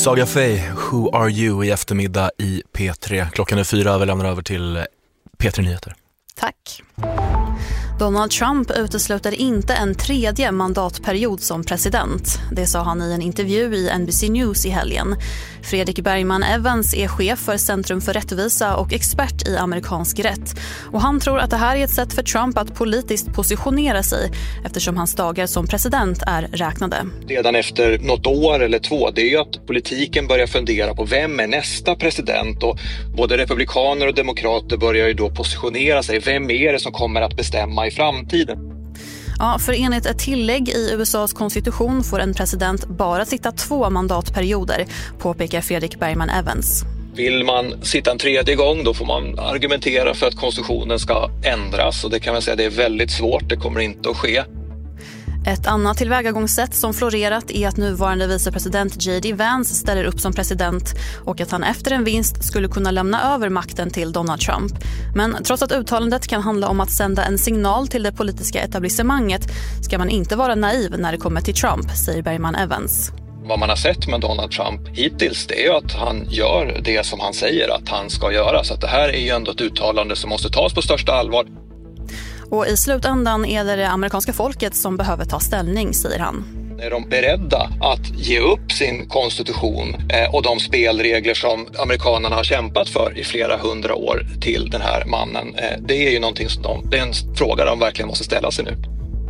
Saga Faye, Who Are You i eftermiddag i P3. Klockan är 4, vi lämnar över till P3 Nyheter. Tack. Donald Trump utesluter inte en tredje mandatperiod som president. Det sa han i en intervju i NBC News i helgen. Fredrik Bergman Evans är chef för Centrum för rättvisa och expert i amerikansk rätt. Och han tror att det här är ett sätt för Trump att politiskt positionera sig eftersom hans dagar som president är räknade. Redan efter något år eller två, det är ju att politiken börjar fundera på vem är nästa president, och både republikaner och demokrater börjar ju då positionera sig. Vem är det som kommer att bestämma i framtiden? Ja, för enligt ett tillägg i USAs konstitution får en president bara sitta 2 mandatperioder, påpekar Fredrik Bergman Evans. Vill man sitta en tredje gång, då får man argumentera för att konstitutionen ska ändras, och det kan man säga det är väldigt svårt, det kommer inte att ske. Ett annat tillvägagångssätt som florerat är att nuvarande vicepresident J.D. Vance ställer upp som president och att han efter en vinst skulle kunna lämna över makten till Donald Trump. Men trots att uttalandet kan handla om att sända en signal till det politiska etablissemanget ska man inte vara naiv när det kommer till Trump, säger Bergman Evans. Vad man har sett med Donald Trump hittills, det är ju att han gör det som han säger att han ska göra. Så att det här är ju ändå ett uttalande som måste tas på största allvar. Och i slutändan är det amerikanska folket som behöver ta ställning, säger han. Är de beredda att ge upp sin konstitution och de spelregler som amerikanerna har kämpat för i flera 100 år till den här mannen? Det är ju någonting som det är en fråga de verkligen måste ställa sig nu.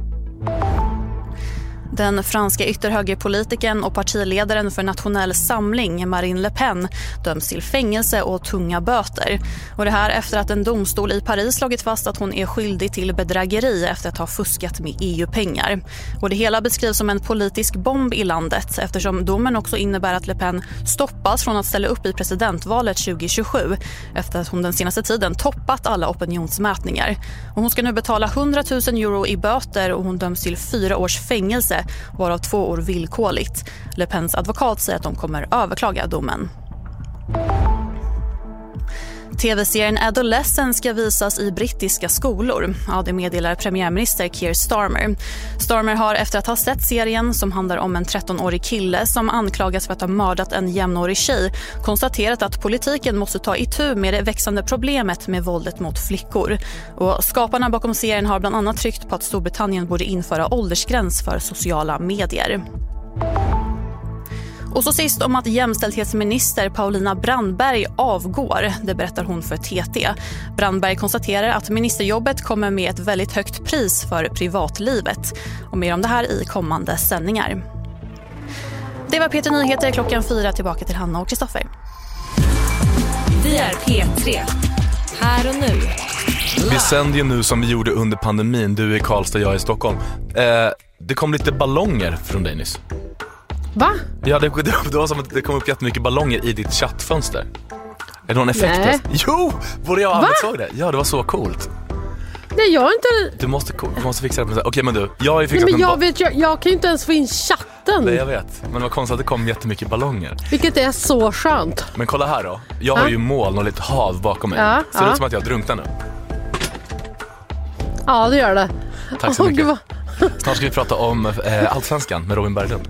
Den franska ytterhögerpolitiken och partiledaren för Nationell samling, Marine Le Pen, döms till fängelse och tunga böter. Och det här efter att en domstol i Paris slagit fast att hon är skyldig till bedrägeri efter att ha fuskat med EU-pengar. Och det hela beskrivs som en politisk bomb i landet eftersom domen också innebär att Le Pen stoppas från att ställa upp i presidentvalet 2027 efter att hon den senaste tiden toppat alla opinionsmätningar. Och hon ska nu betala 100 000 euro i böter och hon döms till 4 års fängelse, varav 2 år villkorligt. Le Pens advokat säger att de kommer överklaga domen. TV-serien Adolescence ska visas i brittiska skolor. Ja, det meddelar premiärminister Keir Starmer. Starmer har efter att ha sett serien, som handlar om en 13-årig kille som anklagas för att ha mördat en jämnårig tjej, konstaterat att politiken måste ta itu med det växande problemet med våldet mot flickor. Och skaparna bakom serien har bland annat tryckt på att Storbritannien borde införa åldersgräns för sociala medier. Och så sist om att jämställdhetsminister Paulina Brandberg avgår, det berättar hon för TT. Brandberg konstaterar att ministerjobbet kommer med ett väldigt högt pris för privatlivet. Och mer om det här i kommande sändningar. Det var P3 Nyheter, klockan 4, tillbaka till Hanna och Kristoffer. Vi är P3, här och nu. Vi sänder ju nu som vi gjorde under pandemin, du i Karlstad, jag i Stockholm. Det kom lite ballonger från dig nyss. Va? Ja, det var som att det kom upp jättemycket ballonger i ditt chattfönster. Är det någon effekt? Nej. Jo, både jag och Ahmed såg det. Ja, det var så coolt. Nej, jag är inte... Du måste fixa det. Okej, men du, jag har ju fixat jag kan ju inte ens få in chatten. Nej, jag vet. Men det var konstigt att det kom jättemycket ballonger. Vilket är så skönt. Men kolla här då. Jag har ju moln och lite hav bakom mig. Ser det ut som att jag drunknar nu? Ja, det gör det. Tack så mycket. Snart ska vi prata om Allsvenskan med Robin Berglund.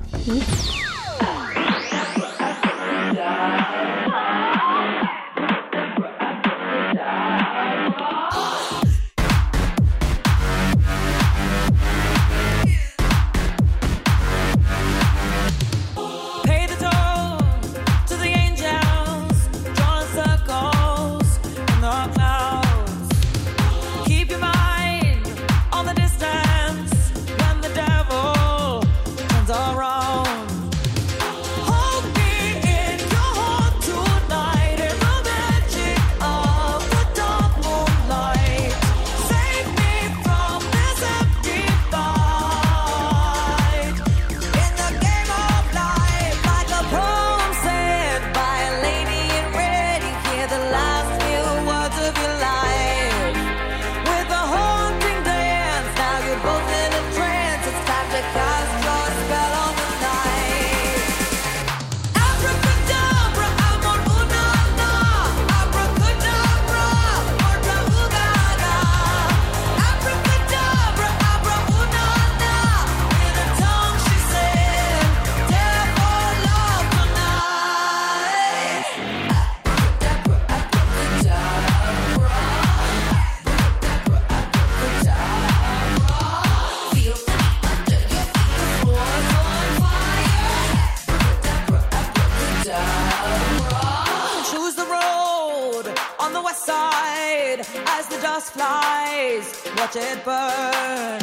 gas flies, watch it burn.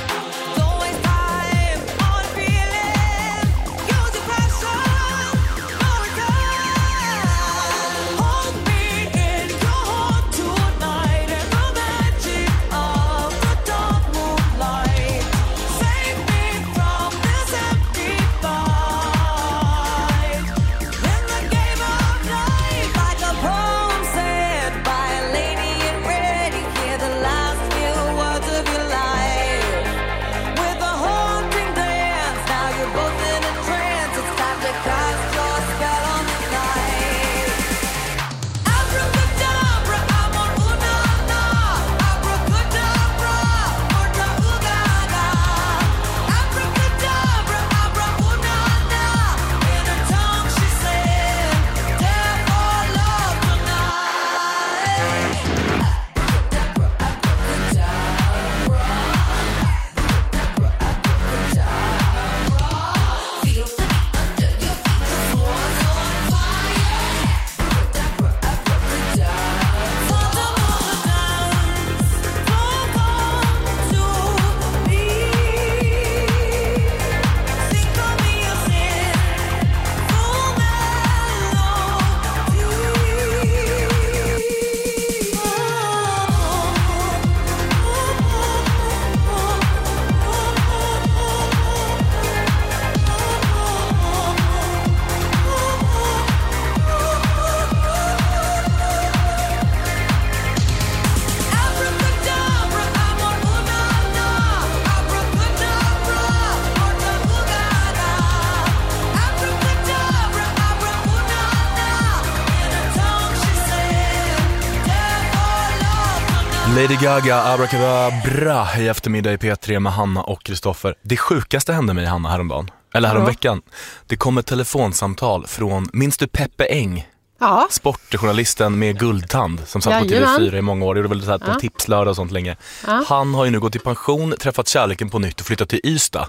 Lady Gaga, Abracadabra i eftermiddag i P3 med Hanna och Kristoffer. Det sjukaste hände mig, Hanna, häromdagen. Eller häromveckan. Det kom ett telefonsamtal från, minns du Peppe Eng? Ja. Sportjournalisten med guldtand som satt på TV4 i många år. Det var väl så här på tipslördag och sånt länge. Han har ju nu gått i pension, träffat kärleken på nytt och flyttat till Ystad.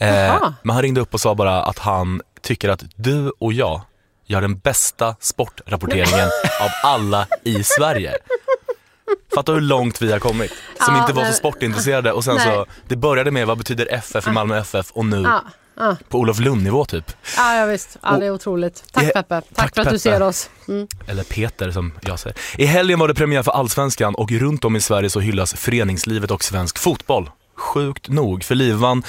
Men han ringde upp och sa bara att han tycker att du och jag gör den bästa sportrapporteringen av alla i Sverige. Fatta hur långt vi har kommit. Som inte var så sportintresserade. Och sen så, det började med vad betyder FF i Malmö FF. Och nu på Olof Lund-nivå typ. Ja, visst. Ja, det är otroligt. Tack Peppe. Tack för att Peppe. du ser oss. Eller Peter som jag säger. I helgen var det premiär för Allsvenskan. Och runt om i Sverige så hyllas föreningslivet och svensk fotboll. Sjukt nog, för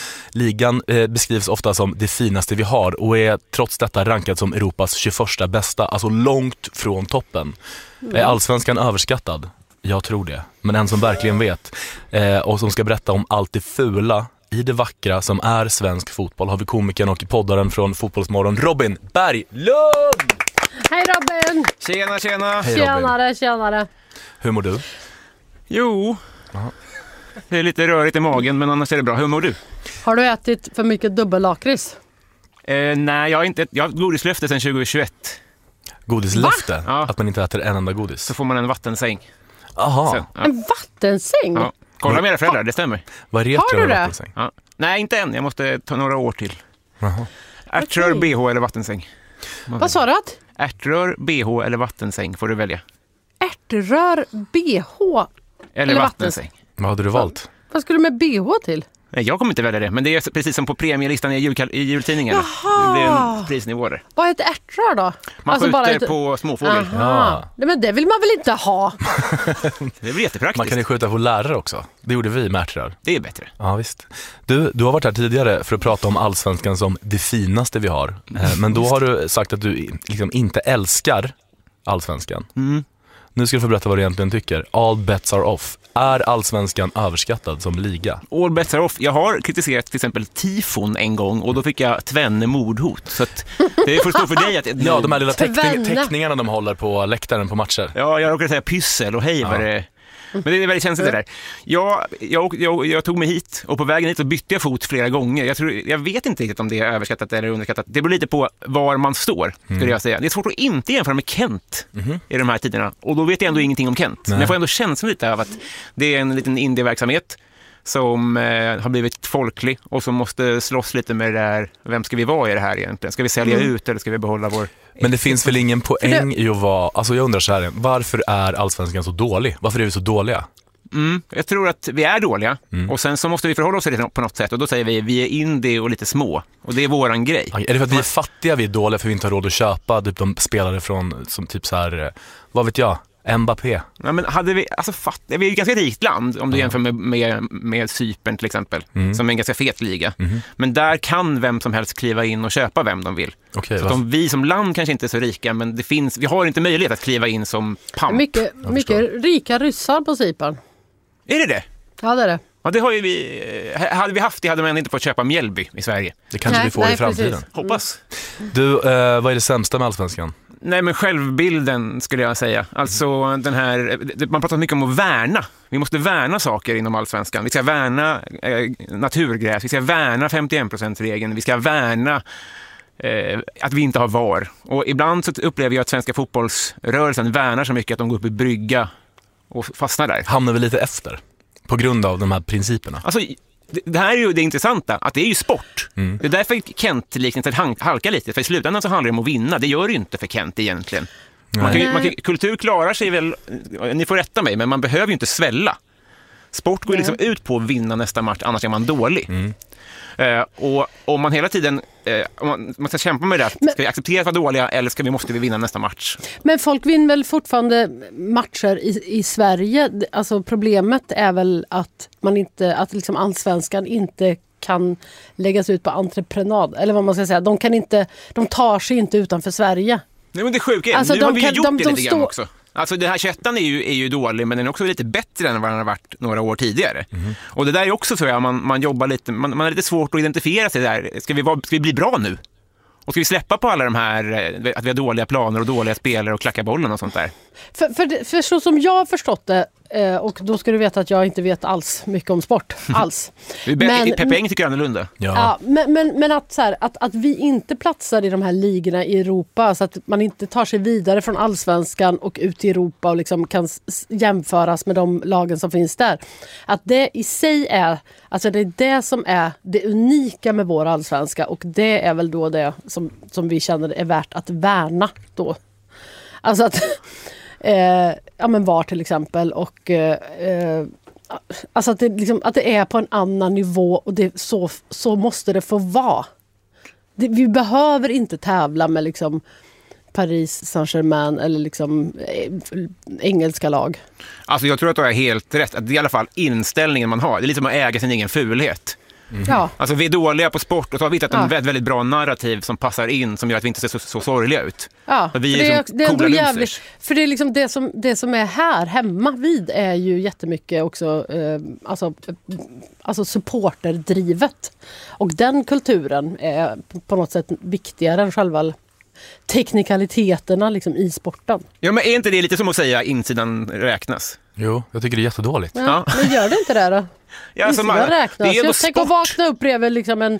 ligan beskrivs ofta som det finaste vi har. Och är trots detta rankad som Europas 21 bästa. Alltså långt från toppen. Är Allsvenskan överskattad? Jag tror det, men en som verkligen vet och som ska berätta om allt det fula i det vackra som är svensk fotboll har vi komikern och poddaren från Fotbollsmorgon, Robin Berglund! Hej Robin! Tjena! Hej, Tjenare! Hur mår du? Jo, det är lite rörigt i magen, men annars är det bra. Hur mår du? Har du ätit för mycket dubbelakris? Nej, jag har inte. Jag har godislöfte sedan 2021. Godislöfte? Ja. Att man inte äter en enda godis? Så får man en vattensäng. Aha. Sen, ja. En vattensäng? Ja. Kolla med era föräldrar, det stämmer. Vad retar Har du det? vattensäng? Ja. Nej, inte än. Jag måste ta några år till. Aha. Ärtrör, BH eller vattensäng. Vad sa du? Ärtrör, BH eller vattensäng får du välja. Ärtrör, BH Eller vattensäng. Vad hade du valt? Vad skulle du med BH till? Nej, jag kommer inte välja det. Men det är precis som på premielistan i jultidningen. Det blir en prisnivå där. Vad heter ärtrör då? Man skjuter på småfågel. Ja. Nej, men det vill man väl inte ha? Det är väl jättepraktiskt. Man kan ju skjuta på lärare också. Det gjorde vi i Märtrör. Det är bättre. Ja, visst. Du har varit här tidigare för att prata om Allsvenskan som det finaste vi har. Men då har du sagt att du liksom inte älskar Allsvenskan. Nu ska du få berätta vad du egentligen tycker. All bets are off. Är Allsvenskan överskattad som liga? All bets are off. Jag har kritiserat till exempel tifon en gång och då fick jag tvenne mordhot. Så att det får stå för dig att... Ja, de här lilla Tvenne. teckningarna de håller på läktaren på matcher. Ja, jag råkade säga pyssel och hej vad det... Men det är väldigt känsligt det där. Jag tog mig hit och på vägen hit så bytte jag fot flera gånger. Jag vet inte riktigt om det är överskattat eller underskattat. Det beror lite på var man står, skulle jag säga. Det är svårt att inte jämföra med Kent i de här tiderna. Och då vet jag ändå ingenting om Kent. Men jag får ändå känslan lite av att det är en liten indieverksamhet som har blivit folklig och som måste slåss lite med det där. Vem ska vi vara i det här egentligen? Ska vi sälja ut eller ska vi behålla vår... Men det finns väl ingen poäng i att vara... Alltså jag undrar så här, varför är Allsvenskan så dålig? Varför är vi så dåliga? Jag tror att vi är dåliga och sen så måste vi förhålla oss till det på något sätt och då säger vi är indie och lite små och det är våran grej. Är det för att vi är fattiga, vi är dåliga för vi inte har råd att köpa typ de spelare från som typ så här, vad vet jag, Mbappé? Ja, men hade vi, alltså vi är ett ganska rikt land om du jämför med Cypern till exempel, som är en ganska fet liga. Men där kan vem som helst kliva in och köpa vem de vill. Okay, så att vi som land kanske inte är så rika, men vi har inte möjlighet att kliva in som pamp. Mycket rika ryssar på Cypern. Är det? Ja, det är det. Ja, det har ju hade vi haft det hade man inte fått köpa Mjällby i Sverige. Det kanske vi får i framtiden. Hoppas. Du, vad är det sämsta med Allsvenskan? Nej, men självbilden skulle jag säga. Alltså den här, man pratar mycket om att värna. Vi måste värna saker inom Allsvenskan. Vi ska värna naturgräs, vi ska värna 51%-regeln, vi ska värna att vi inte har VAR. Och ibland så upplever jag att svenska fotbollsrörelsen värnar så mycket att de går upp i brygga och fastnar där. Hamnar vi lite efter på grund av de här principerna? Alltså, det här är ju det intressanta, att det är ju sport. Det är därför Kent-liknelsen halkar lite, för i slutändan så handlar det om att vinna. Det gör det ju inte för Kent egentligen. Kultur klarar sig väl, ni får rätta mig, men man behöver ju inte svälla. Sport går liksom ut på att vinna nästa match, annars är man dålig. Och om man hela tiden om man ska kämpa med det, ska vi acceptera att vara dåliga eller måste vi vinna nästa match? Men folk vinner väl fortfarande matcher i Sverige. Alltså problemet är väl att man inte, att liksom Allsvenskan inte kan läggas ut på entreprenad, eller vad man ska säga. De tar sig inte utanför Sverige. Nej, men det är sjukt. Alltså, nu har vi gjort det lite grann också. Alltså det här 21:an är ju dålig, men den är också lite bättre än vad den har varit några år tidigare. Och det där är också så att man jobbar lite, man har lite svårt att identifiera sig där. Ska vi bli bra nu? Och ska vi släppa på alla de här, att vi har dåliga planer och dåliga spelare och klacka bollen och sånt där? För så som jag har förstått det, och då ska du veta att jag inte vet alls mycket om sport, alls. Peppe Eng tycker annorlunda. Ja, men att, så här, att vi inte platsar i de här ligorna i Europa, så att man inte tar sig vidare från Allsvenskan och ut i Europa och liksom kan jämföras med de lagen som finns där. Att det i sig är, alltså det är det som är det unika med vår Allsvenska, och det är väl då det som vi känner är värt att värna då. Alltså att ja, men VAR till exempel, och alltså att det, liksom, att det är på en annan nivå, och det, så måste det få vara. Vi behöver inte tävla med liksom Paris Saint-Germain eller liksom engelska lag. Alltså jag tror att du har helt rätt, att det är i alla fall inställningen man har. Det är lite som att äga sin egen fulhet. Ja. Alltså vi är dåliga på sport och så har vi hittat en väldigt bra narrativ som passar in, som gör att vi inte ser så sorgliga ut. Ja, vi är det är coola jävligt, för det är liksom det som är här hemma vid är ju jättemycket också alltså supporterdrivet. Och den kulturen är på något sätt viktigare än själva teknikaliteterna liksom i sporten. Ja, men är inte det lite som att säga insidan räknas? Jo, jag tycker det är jättedåligt. Ja. Men gör det inte det då? Ja, alltså räknas. Jag tänker att vakna upp bredvid liksom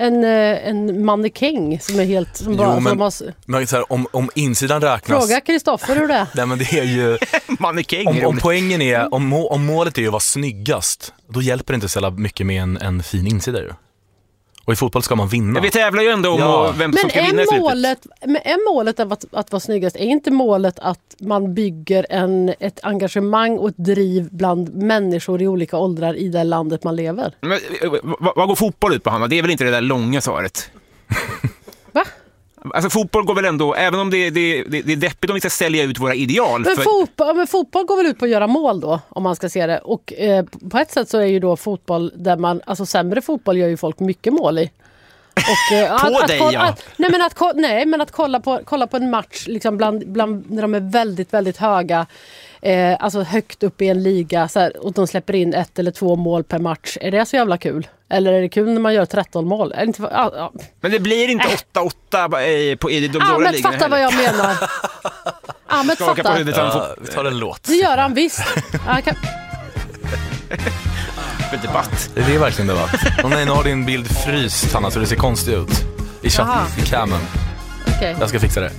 en mannekäng som är helt... Som bara, men så här, om insidan räknas... Fråga Kristoffer hur det är. Nej, men det är ju... mannekäng. Om poängen är... Om målet är ju att vara snyggast, då hjälper det inte så mycket med en fin insida ju. Och i fotboll ska man vinna. Ja, vi tävlar ju ändå om vem som ska vinna i slutet. Men är målet att vara snyggast? Är inte målet att man bygger ett engagemang och ett driv bland människor i olika åldrar i det landet man lever? Men, vad går fotboll ut på, Hanna? Det är väl inte det där långa svaret? Va? Alltså fotboll går väl ändå, även om det är deppigt om vi ska sälja ut våra ideal. Men fotboll går väl ut på att göra mål då, om man ska se det. Och på ett sätt så är ju då fotboll där man, alltså sämre fotboll gör ju folk mycket mål i. Och, men att kolla på en match liksom bland när de är väldigt, väldigt höga, alltså högt upp i en liga så här, och de släpper in 1 eller 2 mål per match. Är det så jävla kul? Eller är det kul när man gör 13 mål? Är det inte, Men det blir inte 8-8 i de dåliga ligorna. Men fatta vad jag menar. Men fatta. Vi tar en låt. Det gör han visst. Debatt. Det är verkligen debatt. Nej, nu har din bild fryst, Hanna, så det ser konstigt ut i chatten, i camen. Okay. Jag ska fixa det.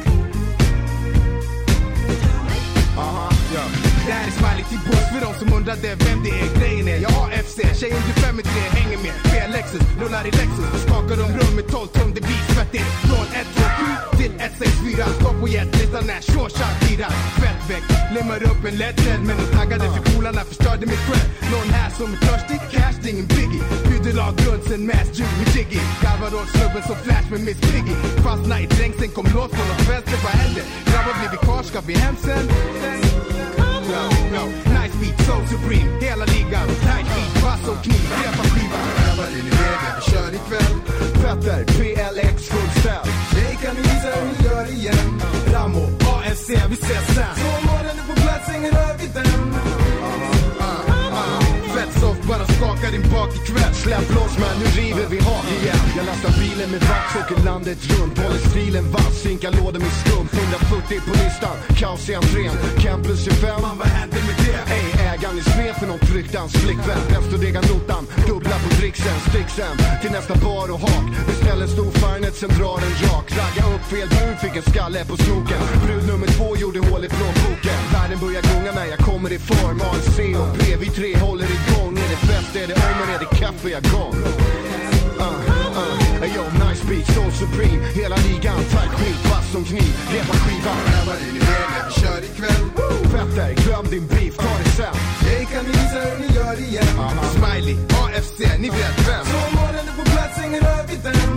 Det här är smiley till buss för de som undrar undrade vem det är, grejen är jag har FC, tjejen du 5 med 3 hänger med B-Lexus, rullar i Lexus, skakar om rum med 12 tum, det blir svettigt från 127 till 164, stopp på jetlistan när Shawshank lirar, fett väck, limmar upp en lättred, men de taggade för polarna förstörde mitt cred, någon här som är törstig, cash, det är ingen biggie, byggde lag runt sen Mass Jude med Jiggy, garvar åt snubben som Flash med Miss Piggy, fastna i trängseln, kom låt från något vänster, vad händer? Grabbar blir vi kvar, ska vi hem sen? No, nice beat, so supreme, hela ligan, tight beat, bass och kniv, repa skivan. Grabbar in i vägen, vi kör ikväll. Petter, PLX, full ställ. Tjej kan ni visa hur ni gör igen. Ramo, AFC, vi ses sen. Så målen är på plats, ingen rör vid den. Fett soft, bara skaka din bak ikväll. Släpp loss man, nu river vi hak igen. Jag lastar bilen med vax, åker landet runt. Håller stilen vass, sinkar lådor med skump. 140 på listan, kaos i entrén. Campus 25, man vad händer med det? Ey, ägaren är sned för någon trycktans flickvän. Restodega notan, dubbla på dricksen. Sticksen, till nästa bar och hak. Beställer stor Farnet, sen drar en rak. Ragga upp fel brud, fick en skalle på snoken. Brud nummer 2 gjorde hål i plånboken. Världen börjar gunga när jag kommer i form. ANC och B, vi 3 håller igång. Är det fest, är det om, är det kaffe jag gång? Yo, nice beat, so supreme. Hela ligan, tight beat, bass som kniv. Repa skivan, grabbar in i vägen, vi kör ikväll. Petter, glöm din beef, ta det sen. Tjej kan ni visa hur ni gör igen. Smiley, AFC, ni vet vem. Så målen är på plats, ingen rör vid den.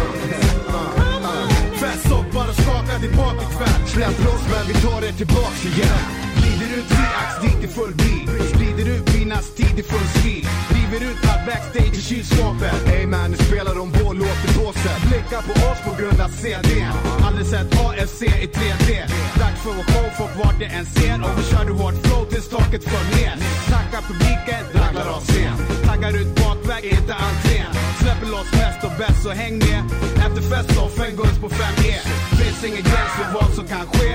Fest upp, bara skaka tillbaka ikväll. Släpp loss men vi tar det tillbaks igen. Glider ut triax, dit i full bil. Sprider ut minas tid i full stil. River ut allt backstage i kylskåpet. Ey man, nu spelar de vår låt i båset. Blicka på oss på grund av CDn. Aldrig sett AFC i 3D. Dags för vår show, folk vart det än ser. Och vi körde hårt flow tills taket föll ner. Tacka publiken, raglar av scen. Taggar ut bakväg, inte entrén. Släpper loss mest och bäst, så häng med. Efter fest och 5 guns på 5E. Finns ingen gräns för vad som kan ske.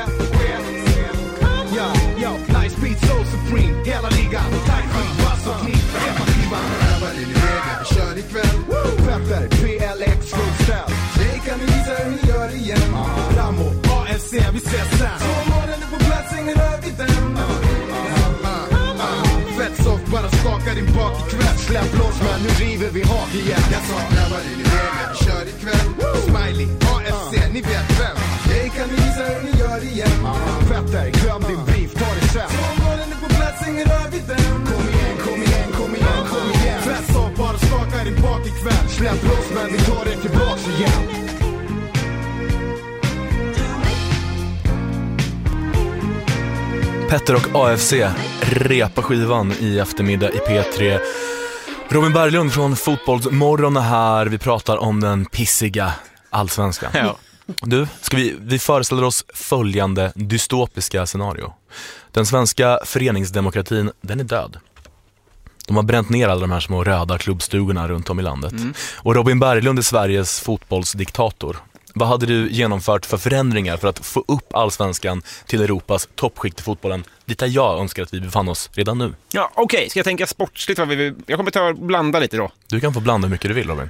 Yo, nice beat, so supreme. Hela ligan, tight beat, bass och kniv. Repa skivan, grabbar in i vägen, vi kör ikväll. Petter, PLX, full ställ. Tjej kan ni visa hur ni gör igen. Ramo, AFC, vi ses sen. Så målen är på plats, ingen rör vid den. Fett soft, bara skaka din bak ikväll. Släpp loss man, nu river vi hak igen. Jag sa grabbar in i vägen, vi kör ikväll. Smiley, AFC, ni vet vem. Tjej kan ni visa hur ni gör igen. Petter, glöm din beef, ta det sen. Så målen är på plats, ingen rör vid den. Kom igen, kom igen, kom igen, kom igen. Fett soft, bara skaka din bak ikväll. Släpp loss men vi tar det tillbaks igen. Petter och AFC, repa skivan i eftermiddag i P3. Robin Berglund från Fotbollsmorgon är här. Vi pratar om den pissiga allsvenskan. Ja. Du, vi föreställer oss följande dystopiska scenario. Den svenska föreningsdemokratin, den är död. De har bränt ner alla de här små röda klubbstugorna runt om i landet. Och Robin Berglund är Sveriges fotbollsdiktator. Vad hade du genomfört för förändringar för att få upp allsvenskan till Europas toppskikt i fotbollen, dit där jag önskar att vi befann oss redan nu? Ja, okej. Ska jag tänka sportsligt? Jag kommer ta och blanda lite då. Du kan få blanda hur mycket du vill, Robin.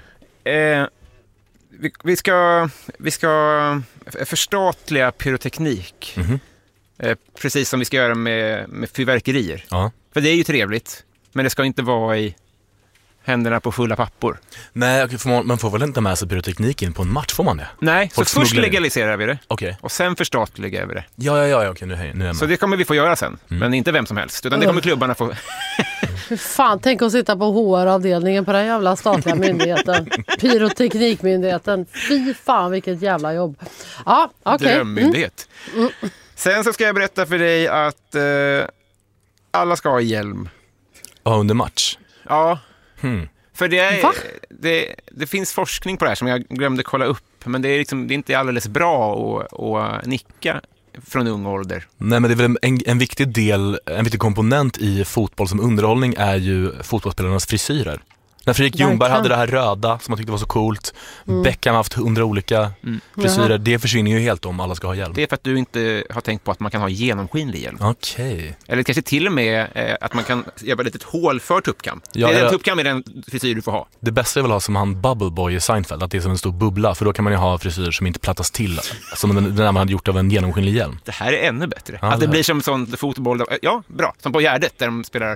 Vi ska förstatliga pyroteknik. Precis som vi ska göra med fyrverkerier. Ja. För det är ju trevligt, men det ska inte vara i händerna på fulla pappor. Nej, man får väl inte med sig pyroteknik in på en match, får man det? Nej, folk så först legaliserar vi det. Okej. Och sen förstatligar vi det. Ja, okej, nu är jag med. Så det kommer vi få göra sen, men inte vem som helst, utan det kommer klubbarna få. Fan, tänk att sitta på HR-avdelningen på den jävla statliga myndigheten. Pyroteknikmyndigheten. Fy fan, vilket jävla jobb. Ja, okej. Drömmyndighet. Sen så ska jag berätta för dig att alla ska ha hjälm. Ja, under match. Ja. För det finns forskning på det här som jag glömde kolla upp, men det är inte alldeles bra att nicka från ung ålder. Nej, men det är väl en viktig del, en viktig komponent i fotboll som underhållning är ju fotbollsspelarnas frisyrer. När Fredrik Ljungberg hade det här röda som man tyckte var så coolt. Beckham har haft 100 olika frisyrer. Det försvinner ju helt om alla ska ha hjälm. Det är för att du inte har tänkt på att man kan ha genomskinlig hjälm. Okej. Eller kanske till och med att man kan göra ett litet hål för tuppkam. Tuppkam är den frisyr du får ha. Det bästa är väl att ha som han Bubble Boy i Seinfeld, att det är som en stor bubbla. För då kan man ju ha frisyrer som inte plattas till, som när man hade gjort av en genomskinlig hjälm. Det här är ännu bättre. Att det blir som sån fotboll, ja bra, som på Gärdet där de spelar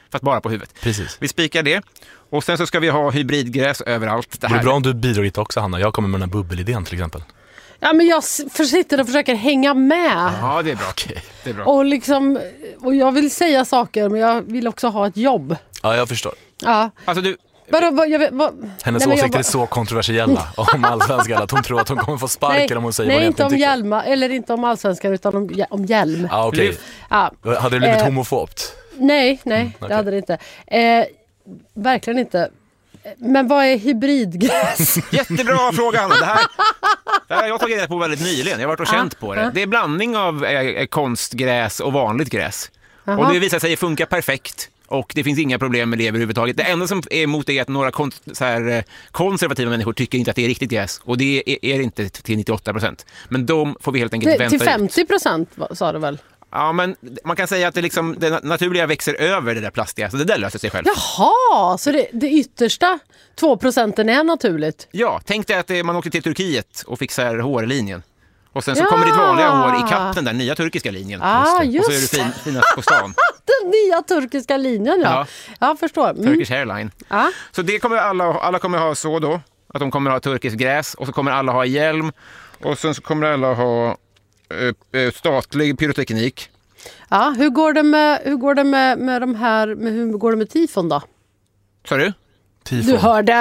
fast bara på huvudet. Precis. Vi spikar det. Och sen så ska vi ha hybridgräs överallt. Det är bra om du bidrar hit också, Hanna. Jag kommer med den här bubbelidén till exempel. Ja, men jag sitter och försöker hänga med. Ja, det är bra. Okej. Det är bra. Och jag vill säga saker, men jag vill också ha ett jobb. Ja, jag förstår. Ja. Alltså du... Hennes åsikter är så kontroversiella om allsvenskan att hon tror att hon kommer få sparken om hon säger vad nej, hon inte om tycker. Hjälma, eller inte om allsvenskan utan om hjälm. Ja, okej. Ja. Hade det blivit homofobt? Nej, det hade det inte. Verkligen inte. Men vad är hybridgräs? Jättebra fråga, Anna. Det här har jag tagit reda på väldigt nyligen. Jag har varit och känt på det. Det är blandning av konstgräs och vanligt gräs. Aha. Och det visar sig funka perfekt. Och det finns inga problem med det överhuvudtaget. Det enda som är emot är att några konservativa människor tycker inte att det är riktigt gräs. Och det är inte till 98%. Men de får vi helt enkelt vänta till 50% sa du väl? Ja, men man kan säga att det naturliga växer över det där plastiga. Så det där löser sig själv. Jaha, så det yttersta 2% är naturligt? Ja, tänk dig att man åker till Turkiet och fixar hårlinjen. Och sen så kommer ditt vanliga hår i kapp den där nya turkiska linjen. Just och så är du finast på stan. Den nya turkiska linjen, ja. Jag förstår. Turkish Airline. Så det kommer alla kommer ha så då. Att de kommer ha turkisk gräs. Och så kommer alla ha hjälm. Och sen så kommer alla ha statlig pyroteknik. Ja, hur går det med tifon då? Så du? Tifon. Du hörde.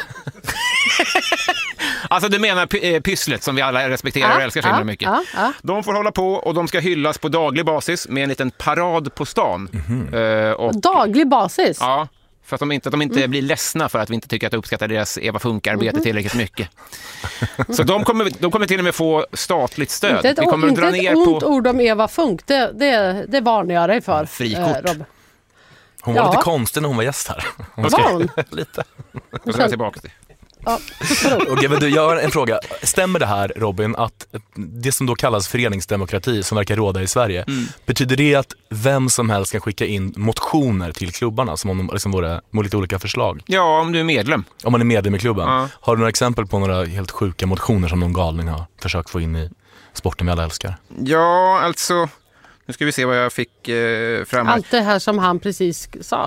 Alltså du menar pysslet som vi alla respekterar och älskar så himla mycket. De får hålla på och de ska hyllas på daglig basis med en liten parad på stan. Daglig basis? Ja, för att de inte blir ledsna för att vi inte tycker att de uppskattar deras Eva Funk-arbete tillräckligt mycket. Så de kommer till och med få statligt stöd. Inte ett ont ord om Eva Funk, det varnar jag dig för. Frikort. Rob. Hon var lite konstig när hon var gäst här. Var hon? Lite. Jag ska tillbaka till. Ja. Okej, men jag har en fråga. Stämmer det här, Robin, att det som då kallas föreningsdemokrati som verkar råda i Sverige, betyder det att vem som helst kan skicka in motioner till klubbarna som om de liksom vore lite olika förslag? Ja, om du är medlem. Om man är medlem i klubben. Ja. Har du några exempel på några helt sjuka motioner som någon galning har försökt få in i sporten vi alla älskar? Ja, alltså, nu ska vi se vad jag fick fram här. Allt det här som han precis sa.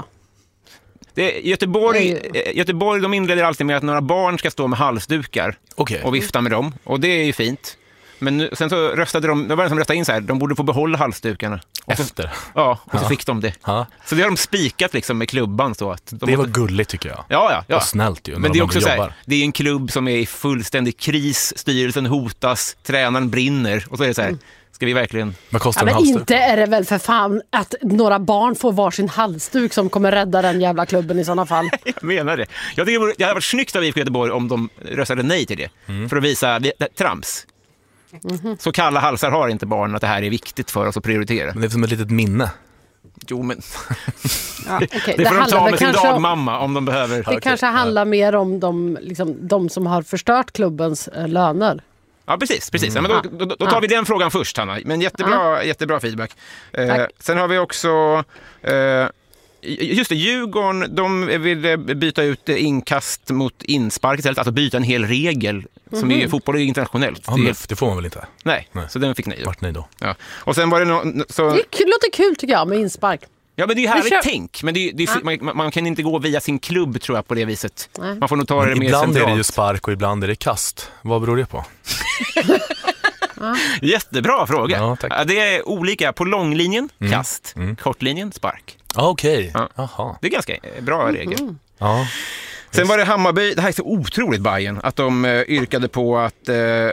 Göteborg, de inleder alltid med att några barn ska stå med halsdukar och vifta med dem. Och det är ju fint. Men sen så röstade det var en som röstade in så här, de borde få behålla halsdukarna. Efter? Ja, och så fick de det. Ja. Så det har de spikat liksom med klubban. Så att det var gulligt tycker jag. Ja. Och snällt ju. Men det är också så här, det är en klubb som är i fullständig kris, styrelsen hotas, tränaren brinner. Och så är det så här, ska vi verkligen... Vad kostar en men halsduk? inte är det väl för fan att några barn får varsin halsduk som kommer rädda den jävla klubben i sådana fall. Jag menar det. Jag tycker det hade varit snyggt av IFK Göteborg om de röstade nej till det. För att visa trams. Så kalla halsar har inte barn att det här är viktigt för oss att prioritera. Men det är som ett litet minne. Jo, men... Okay. Det får de ta med sin dagmamma om de behöver. Det kanske handlar mer om de som har förstört klubbens löner. Ja, precis. Ja, men då tar vi den frågan först, Hanna. Men jättebra feedback. Sen har vi också... just det, Djurgården, de vill byta ut inkast mot inspark istället. Alltså byta en hel regel som är fotboll är internationellt. Ja, det får man väl inte? Nej. Så den fick nej då. Vart nej då? Ja. Och sen var det Det låter kul tycker jag med inspark. Ja, men det är ju härligt tänk. Men man kan inte gå via sin klubb, tror jag, på det viset. Nej. Man får nog ta det mer ibland centralt. Är det ju spark och ibland är det kast. Vad beror det på? Jättebra fråga. Ja, tack. Det är olika. På långlinjen, kast. Kortlinjen, spark. Okej. Ja. Det är ganska bra regel. Ja. Sen var det Hammarby, det här är så otroligt Bayern, att de yrkade på att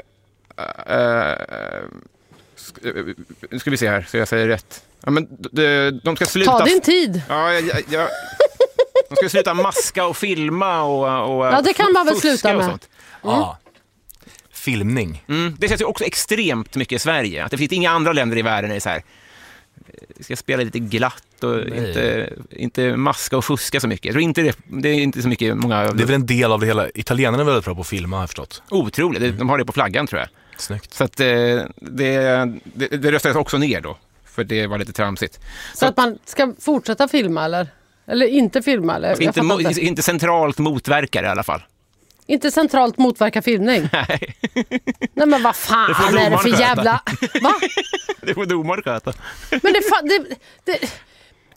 nu ska vi se här så jag säger rätt. Ja, men de ska sluta... Ta din tid. Ja, de ska sluta maska och filma och ja, det kan man väl sluta med. Ja. Filmning. Det känns ju också extremt mycket i Sverige. Att det finns inga andra länder i världen är så här. Vi ska spela lite glatt och inte maska och fuska så mycket. Jag tror inte det är inte så mycket många... Det är väl en del av det hela. Italienarna är väldigt bra på att filma, har jag förstått. Otroligt. De har det på flaggan, tror jag. Snyggt. Så att det röstades också ner då. För det var lite tramsigt. Så att man ska fortsätta filma eller inte filma? Eller? Inte centralt motverkar i alla fall. Inte centralt motverka filmning? Nej. Nej, men vad fan är det för jävla... Va? Det får domar sköta. Men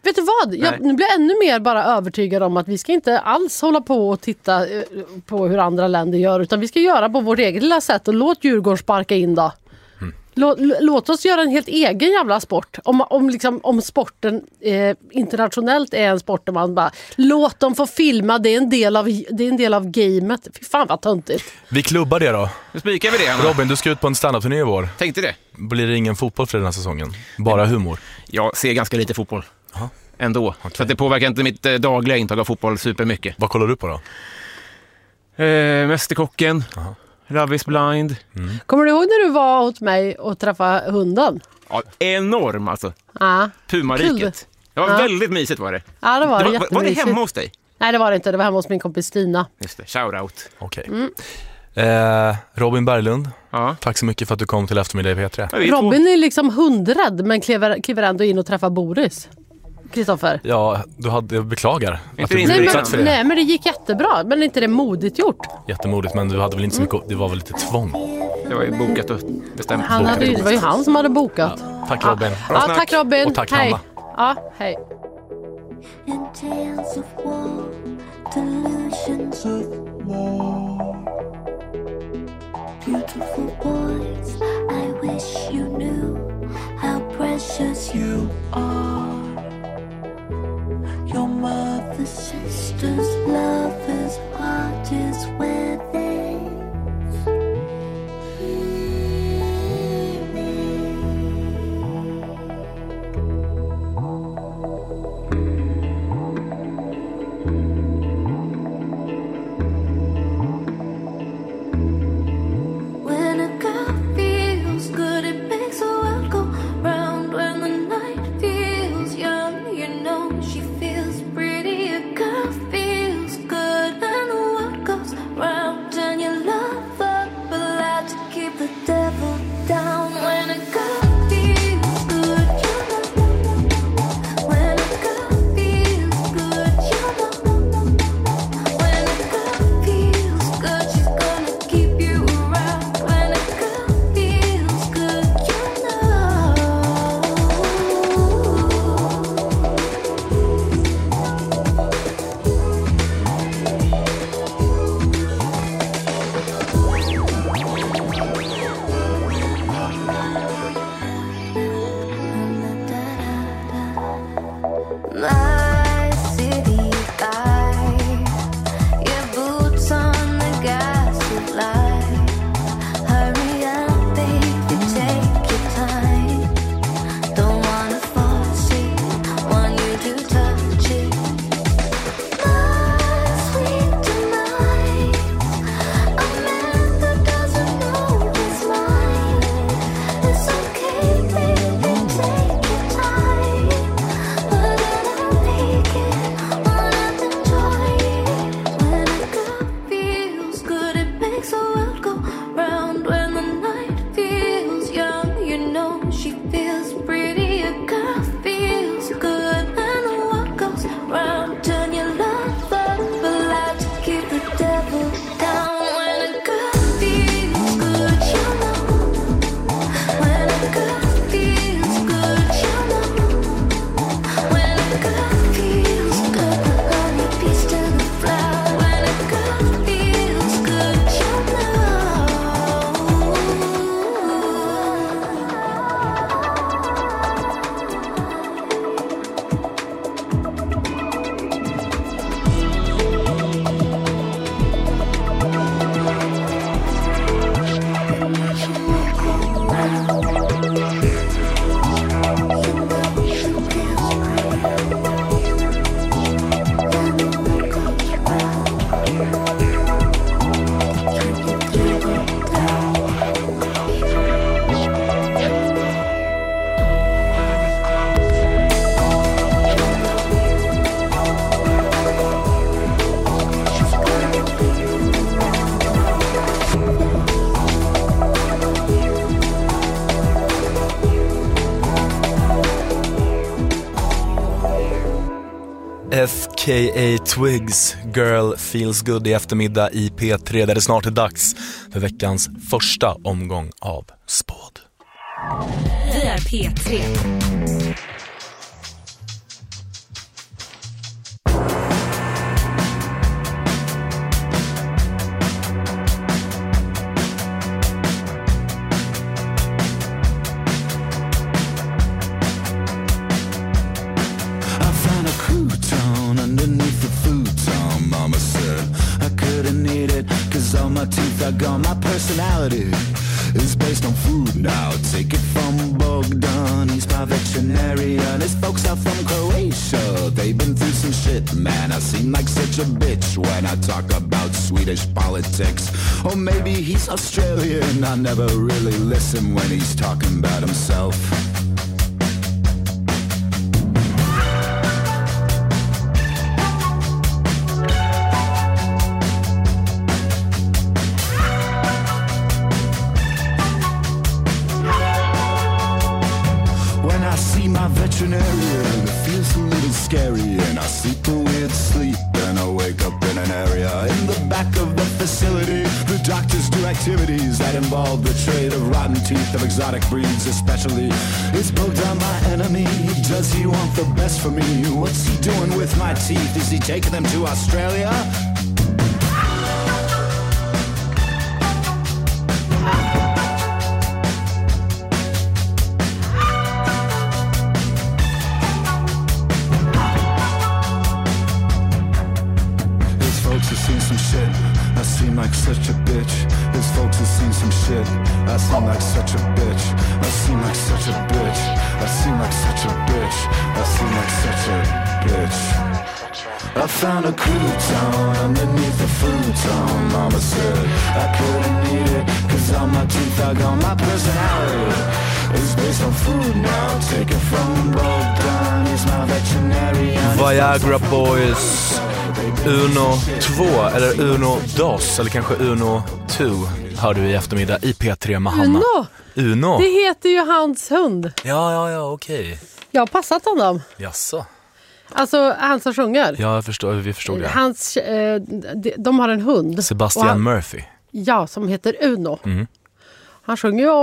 vet du vad? Nu blir jag ännu mer bara övertygad om att vi ska inte alls hålla på och titta på hur andra länder gör, utan vi ska göra på vårt eget lilla sätt och låt Djurgården sparka in då. Låt oss göra en helt egen jävla sport. Om sporten internationellt är en sport där man bara låt dem få filma, det är en del av gamet. Fy fan vad töntigt. Vi klubbar det då. Nu spikar vi det, Anna. Robin, du ska ut på en stand-up-turné i vår. Tänkte det. Blir det ingen fotboll för den här säsongen? Bara humor? Jag ser ganska lite fotboll. Aha. Ändå. Okay. Så att det påverkar inte mitt dagliga intag av fotboll supermycket. Vad kollar du på då? Mästerkocken. Aha. Love is blind. Kommer du ihåg när du var hos mig och träffade hunden? Ja, enorm alltså. Ja. Pumariket. Det var väldigt mysigt var det. Ja, det var det jättemysigt. Var det hemma hos dig? Nej, det var det inte. Det var hemma hos min kompis Stina. Just det, shout out. Okej. Robin Berglund, tack så mycket för att du kom till eftermiddag i P3. Robin är liksom hundrädd men kliver ändå in och träffar Boris. Kristoffer. Ja, jag beklagar att du blev utsatt för det. Nej, men det gick jättebra. Men inte det modigt gjort. Jättemodigt, men du hade väl inte så mycket, det var väl lite tvång. Det var ju bokat och bestämt. Det var ju han som hade bokat. Ja, tack Robin. Ja, tack Robin. Och tack hej. Hanna. Ja, hej. Beautiful boys, I wish you knew how precious you are. Your mother's sister's lover's heart is within. When a girl feels good, it makes the world go round. When the night feels young, you know she feels pretty. A girl feels good and the world goes round. And you love her, but allowed to keep the devil down. When a girl feels good, you know. When a girl feels good, you know. When a girl feels good, she's gonna keep you around. When a girl feels good, you know. My city guide, your boots on the gas of life. Hurry up, baby, take your time. Don't wanna fall asleep, want you to touch it. My sweet tonight, a man that doesn't know his mind. It's okay, baby, take your time. But I'll make it, wanna enjoy it. When a girl feels good, it makes the world go round. When the night feels young, you know she feels pretty. A girl feels good and the world goes round. Turn your love up, allowed to keep the devil down. When a girl feels good, you know. When a girl feels good, you know. When a girl feels good, put on your piece to the floor. When a girl feels good, you know. FKA Twigs, Girl Feels Good i eftermiddag i P3 där det snart är dags för veckans första omgång av Spåd. Det är P3. facility is based on food now. Take it from Bogdan, he's my veterinarian. His folks are from Croatia, they've been through some shit, man. I seem like such a bitch when I talk about Swedish politics. Or maybe he's Australian, I never really listen when he's talking about himself. My veterinarian, it feels a little scary, and I sleep a weird sleep and I wake up in an area in the back of the facility. The doctors do activities that involve the trade of rotten teeth of exotic breeds especially. Is Bogdan my enemy? Does he want the best for me? What's he doing with my teeth? Is he taking them to Australia? I seem like such a bitch. His folks have seen some shit. I seem like such a bitch. I seem like such a bitch. I seem like such a bitch. I seem like such a bitch. I found a crouton underneath the futon. Mama said I couldn't eat it, cause all my teeth are gone. My personality is based on food now. Take it from Bogdan, he's my veterinarian. Viagra Boys, Uno 2 eller Uno Dos eller kanske Uno 2 hörde vi i eftermiddag i P3 med Hanna. Uno? Det heter ju hans hund. Ja, okej. Jag har passat honom. Jaså? Alltså han som sjunger. Ja, vi förstod det. De har en hund. Sebastian Murphy. Ja, som heter Uno. Mm. Han sjunger ju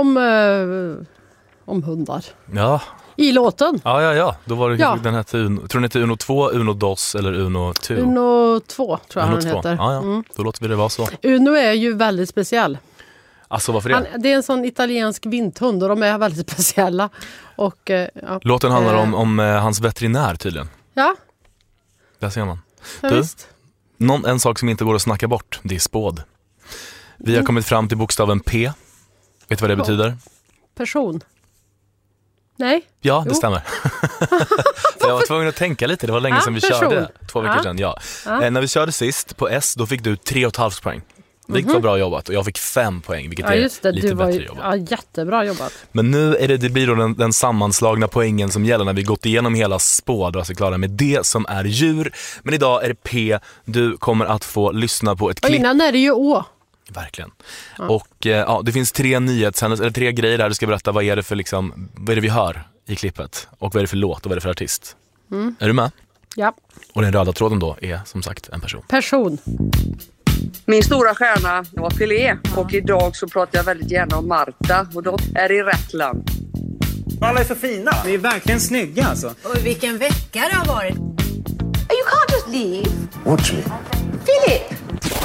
om hundar. Ja. I låten. Ja. Då var det den hette Uno. Tror du den heter Uno 2, Uno Dos eller Uno 2? Uno 2 tror jag han heter. Ja. Då låter vi det vara så. Uno är ju väldigt speciell. Alltså varför det? Det är en sån italiensk vinthund och de är väldigt speciella. Och, låten handlar om hans veterinär tydligen. Ja. Där ser man. Ja, en sak som inte går att snacka bort, det är spåd. Vi har kommit fram till bokstaven P. Vet du vad det betyder? Person. Nej? Ja, det stämmer. Jag var tvungen att tänka lite, det var länge sedan vi körde. 2 veckor sedan, ja. När vi körde sist på S, då fick du 3,5 poäng. Det var bra jobbat och jag fick 5 poäng, vilket är lite bättre jobbat. Ja, jättebra jobbat. Men nu är det blir då den sammanslagna poängen som gäller när vi gått igenom hela spåd och alltså klara med det som är djur. Men idag är det P. Du kommer att få lyssna på ett klipp. Och innan är det ju Å. Verkligen. Ja. Och det finns 3 nyhetshändelser, eller 3 grejer där du ska berätta vad är det vi hör i klippet och vad är det för låt och vad är det för artist. Är du med? Ja. Och den röda tråden då är som sagt en person. Min stora stjärna var Pelé och idag så pratar jag väldigt gärna om Marta och då är det i rätt land. Alla är så fina. Ni är verkligen snygga alltså. Och vilken vecka det har varit. You can't just leave. Watch me. Philip!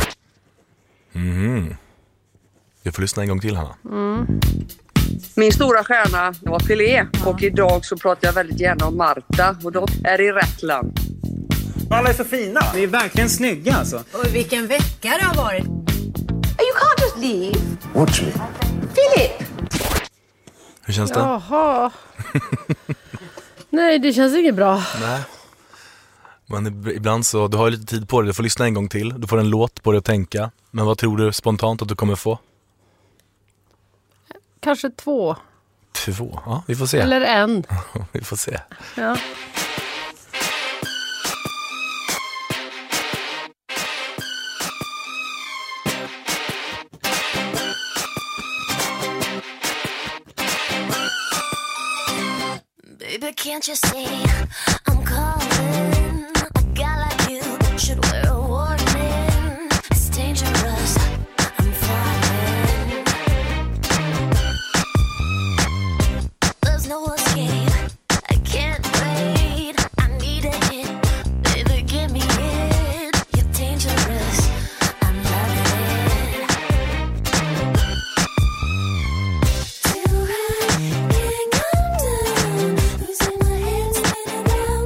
Du får lyssna en gång till, Hanna. Min stora stjärna var Pelé och idag så pratar jag väldigt gärna om Marta och då är det i rätt land. Alla är så fina. Ni är verkligen snygga alltså. Och vilken vecka det har varit. You can't just leave. Watch me. Philip! Hur känns det? Jaha. Nej, det känns inget bra. Nej. Men ibland så, du har ju lite tid på dig. Du får lyssna en gång till. Du får en låt på dig att tänka. Men vad tror du spontant att du kommer få? Kanske 2. 2? Ja, vi får se. Eller 1. Vi får se. Ja. Baby, can't you see I'm calling? A guy like you should wear a warning. It's dangerous, I'm falling. There's no escape, I can't wait. I need a hit, baby, give me it. You're dangerous, I'm loving it. Too high, can't come down. Losing my head, spinning round.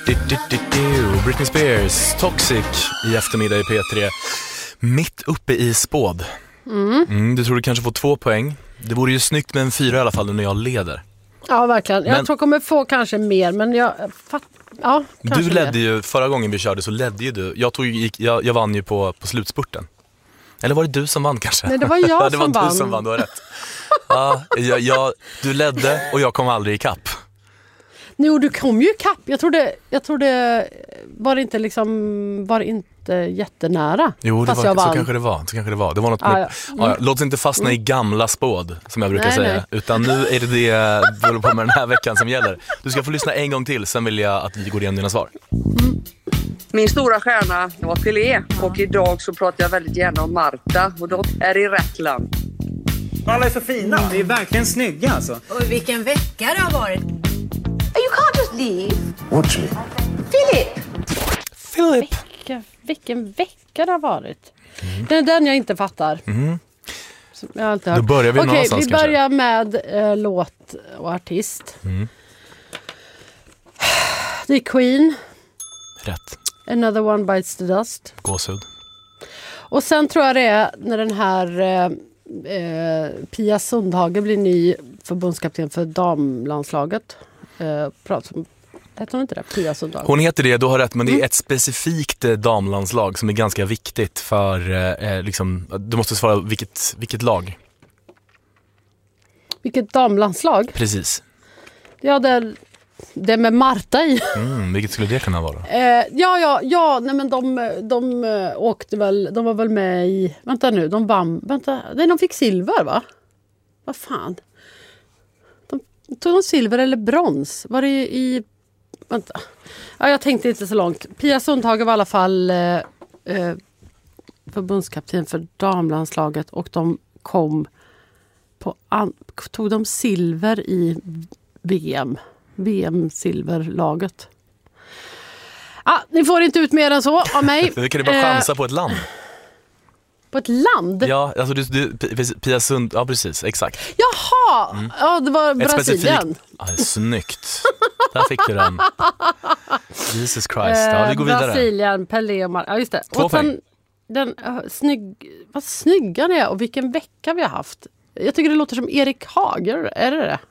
Britney Spears, Toxic i eftermiddag i P3. Mitt uppe i spåd. Du tror du kanske får 2 poäng. Det vore ju snyggt med en 4 i alla fall när jag leder. Ja, verkligen. Jag tror jag kommer få kanske mer, men du ledde ju, förra gången vi körde så ledde ju du. Jag vann ju på slutspurten. Eller var det du som vann kanske? Nej, det var jag det var som vann. Du som vann, du har rätt. Du ledde och jag kom aldrig i kapp. Jo, du kom ju i kapp. Jag trodde var det inte jättenära. Jo, fast så kanske det var. Det var något med, låt oss inte fastna i gamla spåd som jag brukar säga. Utan nu är det vi håller på med den här veckan som gäller. Du ska få lyssna en gång till, sen vill jag att vi går igenom dina svar. Min stora stjärna var Pelé och idag så pratar jag väldigt gärna om Marta och då är det i rätt land. Alla är så fina. Det är verkligen snygga alltså. Och vilken vecka det har varit. You can't just leave. Watch me. Philip! Vilken vecka det har varit. Det är den jag inte fattar. Jag har inte hört. Då börjar vi någonstans vi börjar med låt och artist. Det är Queen. Rätt. Another One Bites the Dust. Gåshud. Och sen tror jag det är när den här Pia Sundhage blir ny förbundskapten för damlandslaget. Heter hon inte det? Pia Sundhage. Hon heter det, du har rätt, men det är ett specifikt damlandslag som är ganska viktigt för du måste svara vilket lag. Vilket damlandslag? Precis. Ja, det med Marta i. Vilket skulle det kunna vara? Nej, men de åkte väl, de var väl med i, de fick silver, va? Vad fan? Tog de silver eller brons? Var det i vänta. Ja, jag tänkte inte så långt. Pia Sundhage var i alla fall förbundskapten för damlandslaget och de kom tog de silver i VM-silverlaget. Ni får inte ut mer än så av mig. Vi kan ju bara chansa på ett land. På ett land? Ja, alltså Pia Sund, ja precis, exakt. Jaha! Ja, det var Brasilien. Snyggt. Där fick du den. Jesus Christ. Ja, vi går vidare. Brasilien, Pelé och ja, just det. 2 och sen vad snygga ni är och vilken vecka vi har haft. Jag tycker det låter som Erik Hager, är det?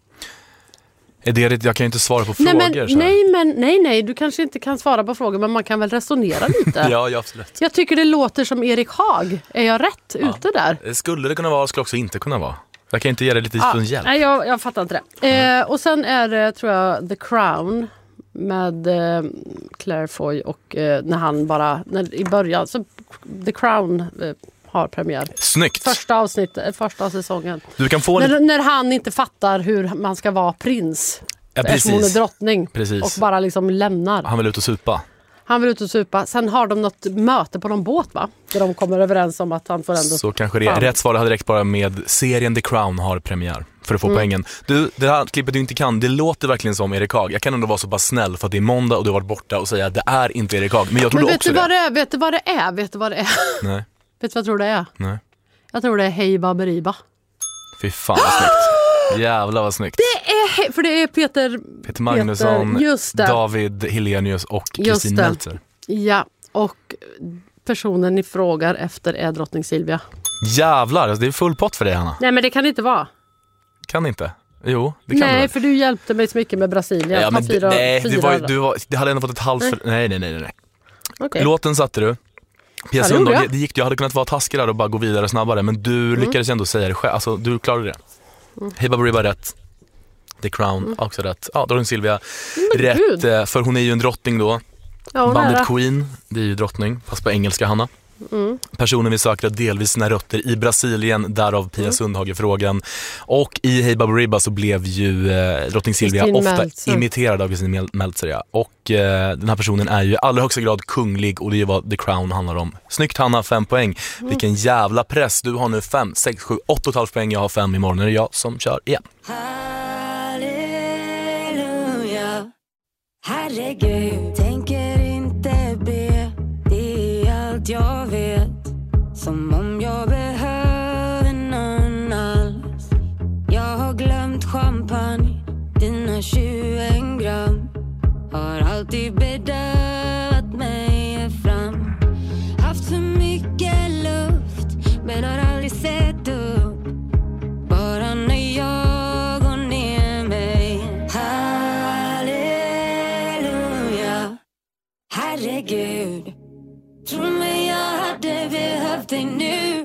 Jag kan ju inte svara på frågor. Nej, du kanske inte kan svara på frågor, men man kan väl resonera lite. Ja, absolut. Jag tycker det låter som Erik Hag. Är jag rätt ute där? Det skulle det kunna vara, skulle också inte kunna vara. Jag kan inte ge dig lite hjälp. Nej, jag fattar inte det. Och sen är det, tror jag, The Crown med Claire Foy och i början så The Crown har premiär. Snyggt. Första säsongen. Du kan få när han inte fattar hur man ska vara prins. Eftersom hon är drottning. Precis. Och bara liksom lämnar. Han vill ut och supa. Sen har de något möte på någon båt, va? Där de kommer överens om att han får ändå... Så kanske det är rätt svar hade direkt bara med serien The Crown har premiär. För att få poängen. Du, det här klippet du inte kan, det låter verkligen som Erik Hag. Jag kan ändå vara så pass snäll för att det är måndag och du har varit borta och säga att det är inte Erik Hag. Men jag tror också det. Vet du vad det är? Nej. Vet du vad jag tror det är? Nej. Jag tror det är Hej Baberiba. Fy fan vad snyggt. Jävlar vad snyggt. För det är Peter Magnusson, David Helenius och Kristin Meltzer. Ja, och personen ni frågar efter är drottning Silvia. Jävlar, alltså det är full pott för dig, Hanna. Nej, men det kan inte vara. Kan inte? Jo, det kan. Nej, för du hjälpte mig så mycket med Brasilien. Ja, men det hade ändå fått ett halvt för... Nej. Okay. Låten satte du. Pia Sundhage, det gick, jag hade kunnat vara taskigare och bara gå vidare snabbare, men du lyckades ändå säga det själv. Alltså, du klarade det. Hey Baberiba rätt. The Crown också rätt. Ja, drottning Silvia rätt. För hon är ju en drottning då. Ja, bandet Queen, det är ju drottning, fast på engelska, Hanna. Personen vi söker delvis sina rötter i Brasilien, därav Pia Sundhage-frågan. Och i Hey Baberiba så blev ju drottning Silvia ofta imiterad av Kristin Meltzer. Ja. Och den här personen är ju i allra högsta grad kunglig, och det är vad The Crown handlar om. Snyggt, Hanna, 5 poäng. Vilken jävla press. Du har nu 5, 6, 7, 8,5 poäng. Jag har 5 imorgon. Är det jag som kör igen. Halleluja. Herregud, tänker inte be. Det är allt jag vet. Som om jag behöver någon alls. Jag har glömt champagne. Dina 21 gram har aldrig alltid bedövat mig fram. Haft för mycket luft, men har aldrig sett upp. Bara när jag går ner mig. Halleluja, herregud. Tror mig jag hade behövt dig nu.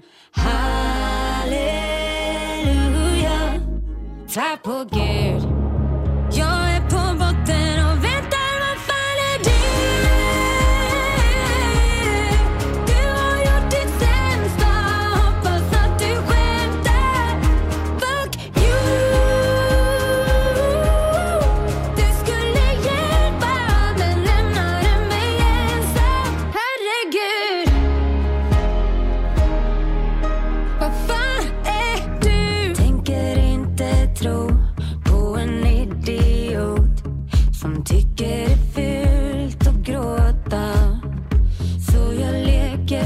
Halleluja, tack på Gud. Jag är på botten och väntar, vad fan är du? Du har gjort ditt sämsta, hoppas att du skämtar. Fuck you. Du skulle hjälpa, men lämnade mig ensam. Herregud, vad fan är du? Tänker inte tro på en idiot som tycker det är fult att gråta. Så jag leker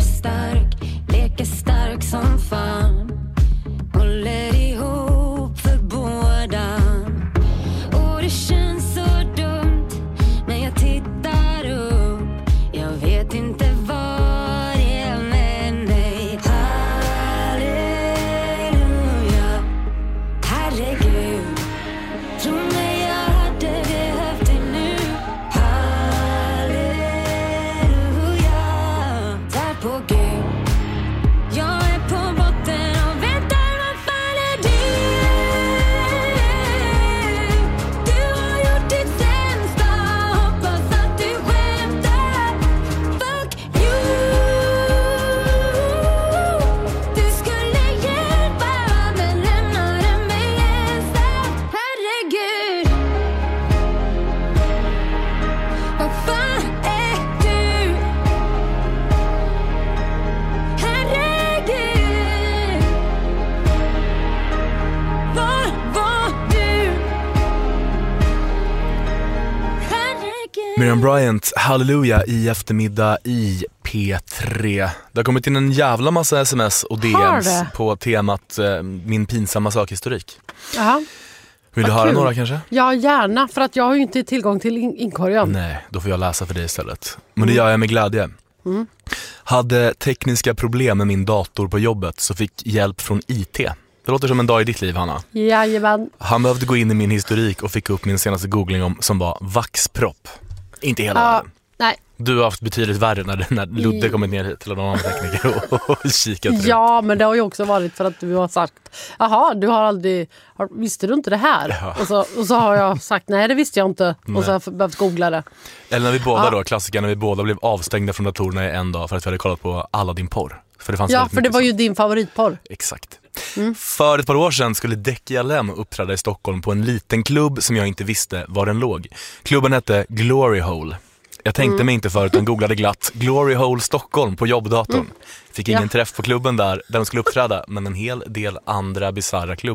stark som fan. Håller ihop för båda. Och det känns så dumt när jag tittar upp. Jag vet inte vad det är med mig. Halleluja, herregud. Tror mig jag hade behövt dig nu. Halleluja, tack på Gud. Jag är på botten och väntar, vad fan är du? Du har gjort ditt sämsta, hoppas att du skämtar. Fuck you. Du skulle hjälpa, men lämnade mig ensam. Herregud, vad fan är du? Herregud, var var du? Herregud. Miriam Bryant, Halleluja i eftermiddag i P3. Det har kommit in en jävla massa sms och Har DMs det? på temat min pinsamma sakhistorik. Jaha. Vill du Vad höra kul. några kanske? Ja, gärna. För att jag har ju inte tillgång till inkorgen. Nej, då får jag läsa för dig istället. Men det gör jag med glädje. Mm. Hade tekniska problem med min dator på jobbet så fick hjälp från IT. Det låter som en dag i ditt liv, Hanna. Jajamän. Han behövde gå in i min historik och fick upp min senaste googling om som var vaxpropp. Inte hela världen. Nej. Du har haft betydligt värre när Ludde kommit ner hit till någon annan tekniker och kikat runt. Ja, men det har ju också varit för att du har sagt, jaha, du har aldrig, visste du inte det här? Ja. Och så har jag sagt, nej det visste jag inte. Nej. Och så har jag behövt googla det. Eller när vi båda då, klassiker, när vi båda blev avstängda från datorerna i en dag för att vi hade kollat på alla din porr. För det fanns Ja, för det var ju din favoritporr. Exakt. För ett par år sedan skulle Däck-ILM uppträda i Stockholm på en liten klubb som jag inte visste var den låg. Klubben hette Glory Hole. Jag tänkte mig inte för utan googlade glatt Glory Hole Stockholm på jobbdatorn. Fick ingen träff på klubben där de skulle uppträda, men en hel del andra bizarra klubbar. ...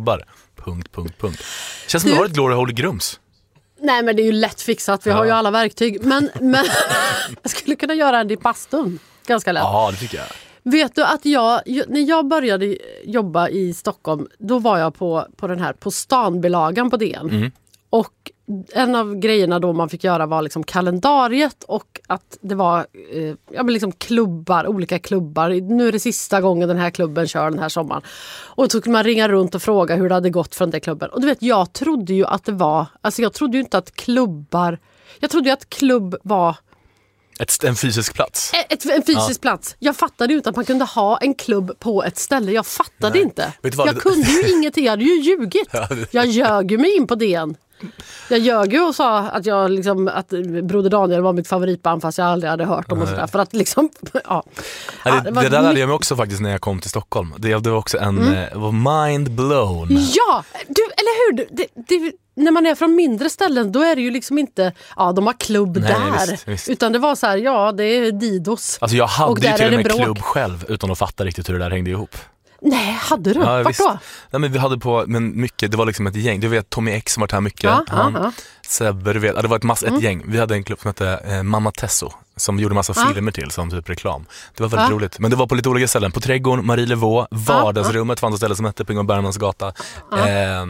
Känns som det var ett Glory Hole i Grums. Nej, men det är ju lätt fixat. Vi har ju alla verktyg. Men jag skulle kunna göra det i bastun. Ganska lätt. Ja, det tycker jag. Vet du att när jag började jobba i Stockholm, då var jag på den här på stanbilagan på DN. Och en av grejerna då man fick göra var liksom kalendariet och att det var liksom klubbar, olika klubbar. Nu är det sista gången den här klubben kör den här sommaren. Och så kunde man ringa runt och fråga hur det hade gått från den klubben. Och du vet, jag trodde ju att det var, alltså jag trodde ju inte att klubbar, jag trodde ju att klubb var En fysisk plats. En fysisk plats. Jag fattade ju inte att man kunde ha en klubb på ett ställe. Jag fattade inte. Jag kunde ju ingenting. Jag hade ju ljugit. Jag ljög ju mig in på DN. Jag ljög ju och sa att jag liksom, att Broder Daniel var mitt favoritband fast jag aldrig hade hört dem och sådär. För att liksom, ja. Det där lärde jag mig också faktiskt när jag kom till Stockholm. Det var också en mind blown. Ja, eller hur? När man är från mindre ställen då är det ju liksom inte, ja de har klubb där. Visst. Utan det var så här, ja det är Didos. Alltså jag hade och ju där till och är med det bråk. klubb själv utan att fatta riktigt hur det där hängde ihop. Nej, hade du? Ja, Vart då? Nej, men vi hade på, men mycket, det var liksom ett gäng. Du vet Tommy X som varit här mycket. Sebbe, du vet, det var ett gäng. Vi hade en klubb som hette Mamma Tesso som gjorde massa filmer till som typ reklam. Det var väldigt roligt. Men det var på lite olika ställen. På Trädgården, Marie Levaux, Vardagsrummet fanns ett ställe som hette Pingvar Bergmans gata.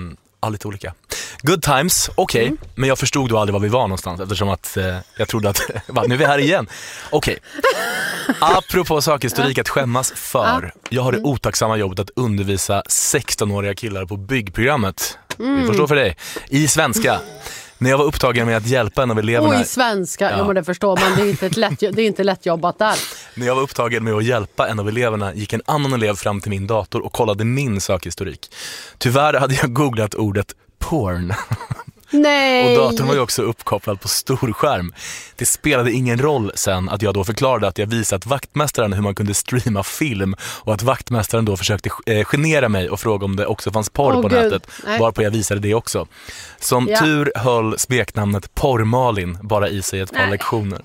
Ja, lite olika. Good times, okej. Men jag förstod då aldrig var vi var någonstans eftersom att jag trodde att nu är vi här igen. Okej. Apropå sakhistorik att skämmas för. Jag har det otacksamma jobbet att undervisa 16-åriga killar på byggprogrammet. Vi förstår för dig. I svenska. När jag var upptagen med att hjälpa en av eleverna... Och i svenska, ja men det förstår man. Det är inte lätt jobbat där. När jag var upptagen med att hjälpa en av eleverna gick en annan elev fram till min dator och kollade min sökhistorik. Tyvärr hade jag googlat ordet porn. Nej. Och datorn var ju också uppkopplad på stor skärm. Det spelade ingen roll sen att jag då förklarade att jag visat vaktmästaren hur man kunde streama film och att vaktmästaren då försökte genera mig och fråga om det också fanns porr på nätet. Varpå jag visade det också. Som tur höll smeknamnet Porr-Malin bara i sig ett par lektioner.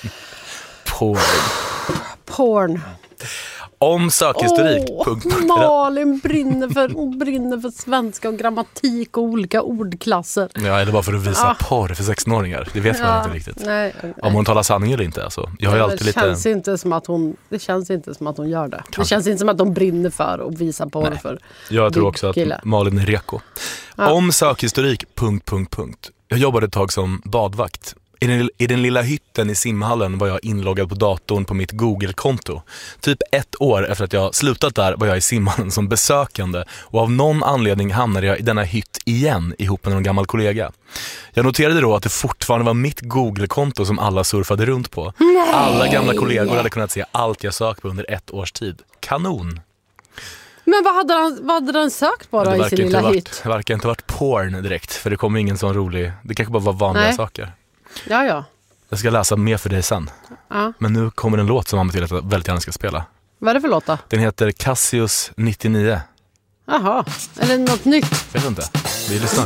Porn. Om sökhistorik. Malin brinner för svenska och grammatik och olika ordklasser. Ja, eller bara för att visa porr för 16-åringar. Det vet man inte riktigt. Nej. Om hon talar sanning eller inte. Alltså. Jag har ju alltid det känns inte som att hon gör det. Kanske. Det känns inte som att de brinner för att visa porr för. Jag tror också att Malin är reko. Om sökhistorik. Jag jobbade ett tag som badvakt. I den lilla hytten i simhallen var jag inloggad på datorn på mitt Google-konto. Typ 1 år efter att jag slutat där var jag i simhallen som besökande och av någon anledning hamnade jag i denna hytt igen ihop med en gammal kollega. Jag noterade då att det fortfarande var mitt Google-konto som alla surfade runt på. Alla gamla kollegor hade kunnat se allt jag sökt på under 1 års tid. Kanon! Men vad hade den sökt på då i sin lilla hytt? Det verkar inte varit porn direkt, för det kommer ingen sån rolig... Det kanske bara var vanliga saker. Ja. Jag ska läsa mer för dig sen. Ja. Men nu kommer en låt som mamma till att jag väldigt gärna ska spela. Vad är det för låt då? Den heter Cassius 99. Jaha, är det något nytt? Jag vet inte. Vi lyssnar.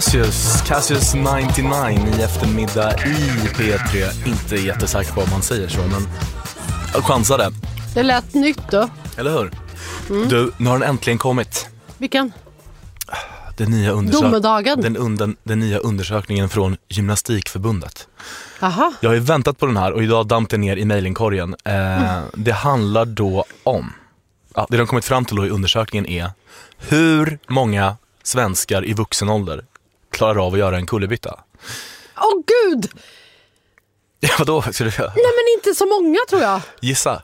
Cassius 99 i eftermiddag i P3. Inte jättesäker på om man säger så, men jag chansade. Det lät nytt då. Eller hur? Du, nu har den äntligen kommit. Vilken? Den nya Domedagen. Den nya undersökningen från Gymnastikförbundet. Aha. Jag har ju väntat på den här och idag damp den ner i mejlinkorgen. Det handlar då om... Ja, det de kommit fram till då i undersökningen är hur många svenskar i vuxen ålder klarar av att göra en kullerbytta. Åh gud! Ja, vadå? Ska du... Nej, men inte så många tror jag. Gissa.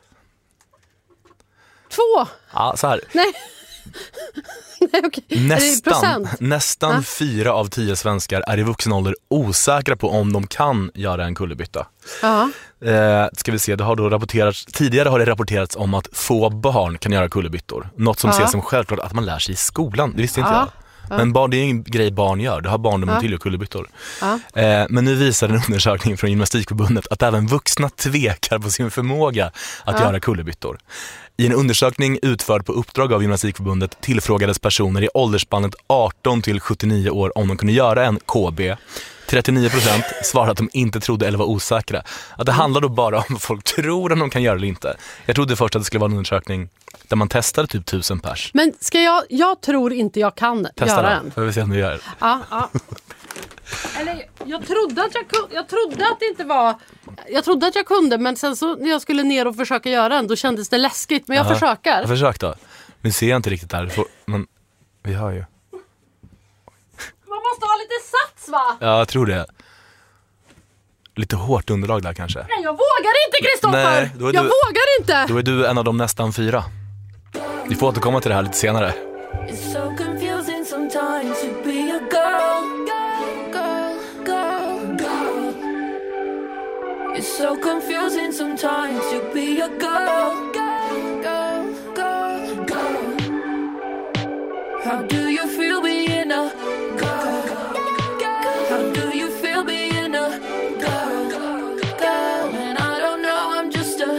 2. Ja, så här. Nej. Nej, okej. Nästan 4 av 10 svenskar är i vuxen ålder osäkra på om de kan göra en kullerbytta. Ja. Ska vi se, det har då rapporterats, tidigare har det rapporterats om att få barn kan göra kullerbyttor. Något som ses som självklart att man lär sig i skolan. Det visste inte jag. Men det är ingen grej barn gör. Det har barndomen till och kullerbyttor. Men nu visar en undersökning från Gymnastikförbundet att även vuxna tvekar på sin förmåga att göra kullerbyttor. I en undersökning utförd på uppdrag av Gymnastikförbundet tillfrågades personer i åldersspannet 18 till 79 år om de kunde göra en KB. 39% svarade att de inte trodde eller var osäkra. Att det handlar då bara om vad folk tror om de kan göra eller inte. Jag trodde först att det skulle vara en undersökning där man testade typ 1000 pers. Men jag tror inte jag kan göra en. Jag vill se om du gör det. Ja. Eller jag trodde att det inte var. Jag trodde att jag kunde, men sen så när jag skulle ner och försöka göra en, då kändes det läskigt. Men jag försöker. Jag försökte då. Nu ser jag inte riktigt där. Men vi har ju. Man måste ha lite sats, va? Ja, jag tror det. Lite hårt underlag där kanske. Nej, jag vågar inte, Kristoffer. Jag vågar inte. Då är du en av de nästan 4. Vi får återkomma till det här lite senare. It's so confusing sometimes to be a girl. It's so confusing sometimes to be a girl. How do you feel being a girl? How do you feel being a girl? And I don't know, I'm just a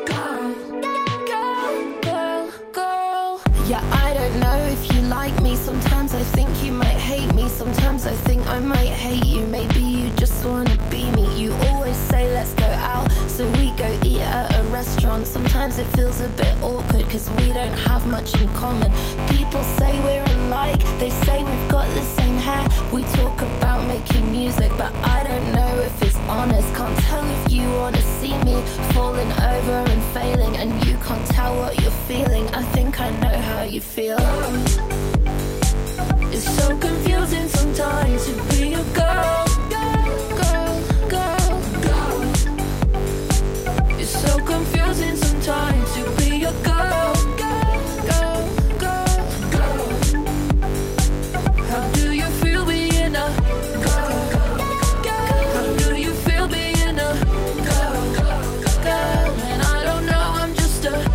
girl. Yeah, I don't know if you like me. Sometimes I think you might hate me. Sometimes I think I might hate you. Maybe you just wanna be me. You always say let's go out, so we go eat at a restaurant. Sometimes it feels a bit awkward cause we don't have much in common. People say we're alike, they say we've got the same hair. We talk about making music, but I don't know if it's honest. Can't tell if you wanna see me falling over and failing, and you can't tell what you're feeling. I think I know how you feel. It's so confusing sometimes to be a girl. It's so confusing sometimes to be a girl. How do you feel being a girl? How do you feel being a girl? And I don't know, I'm just a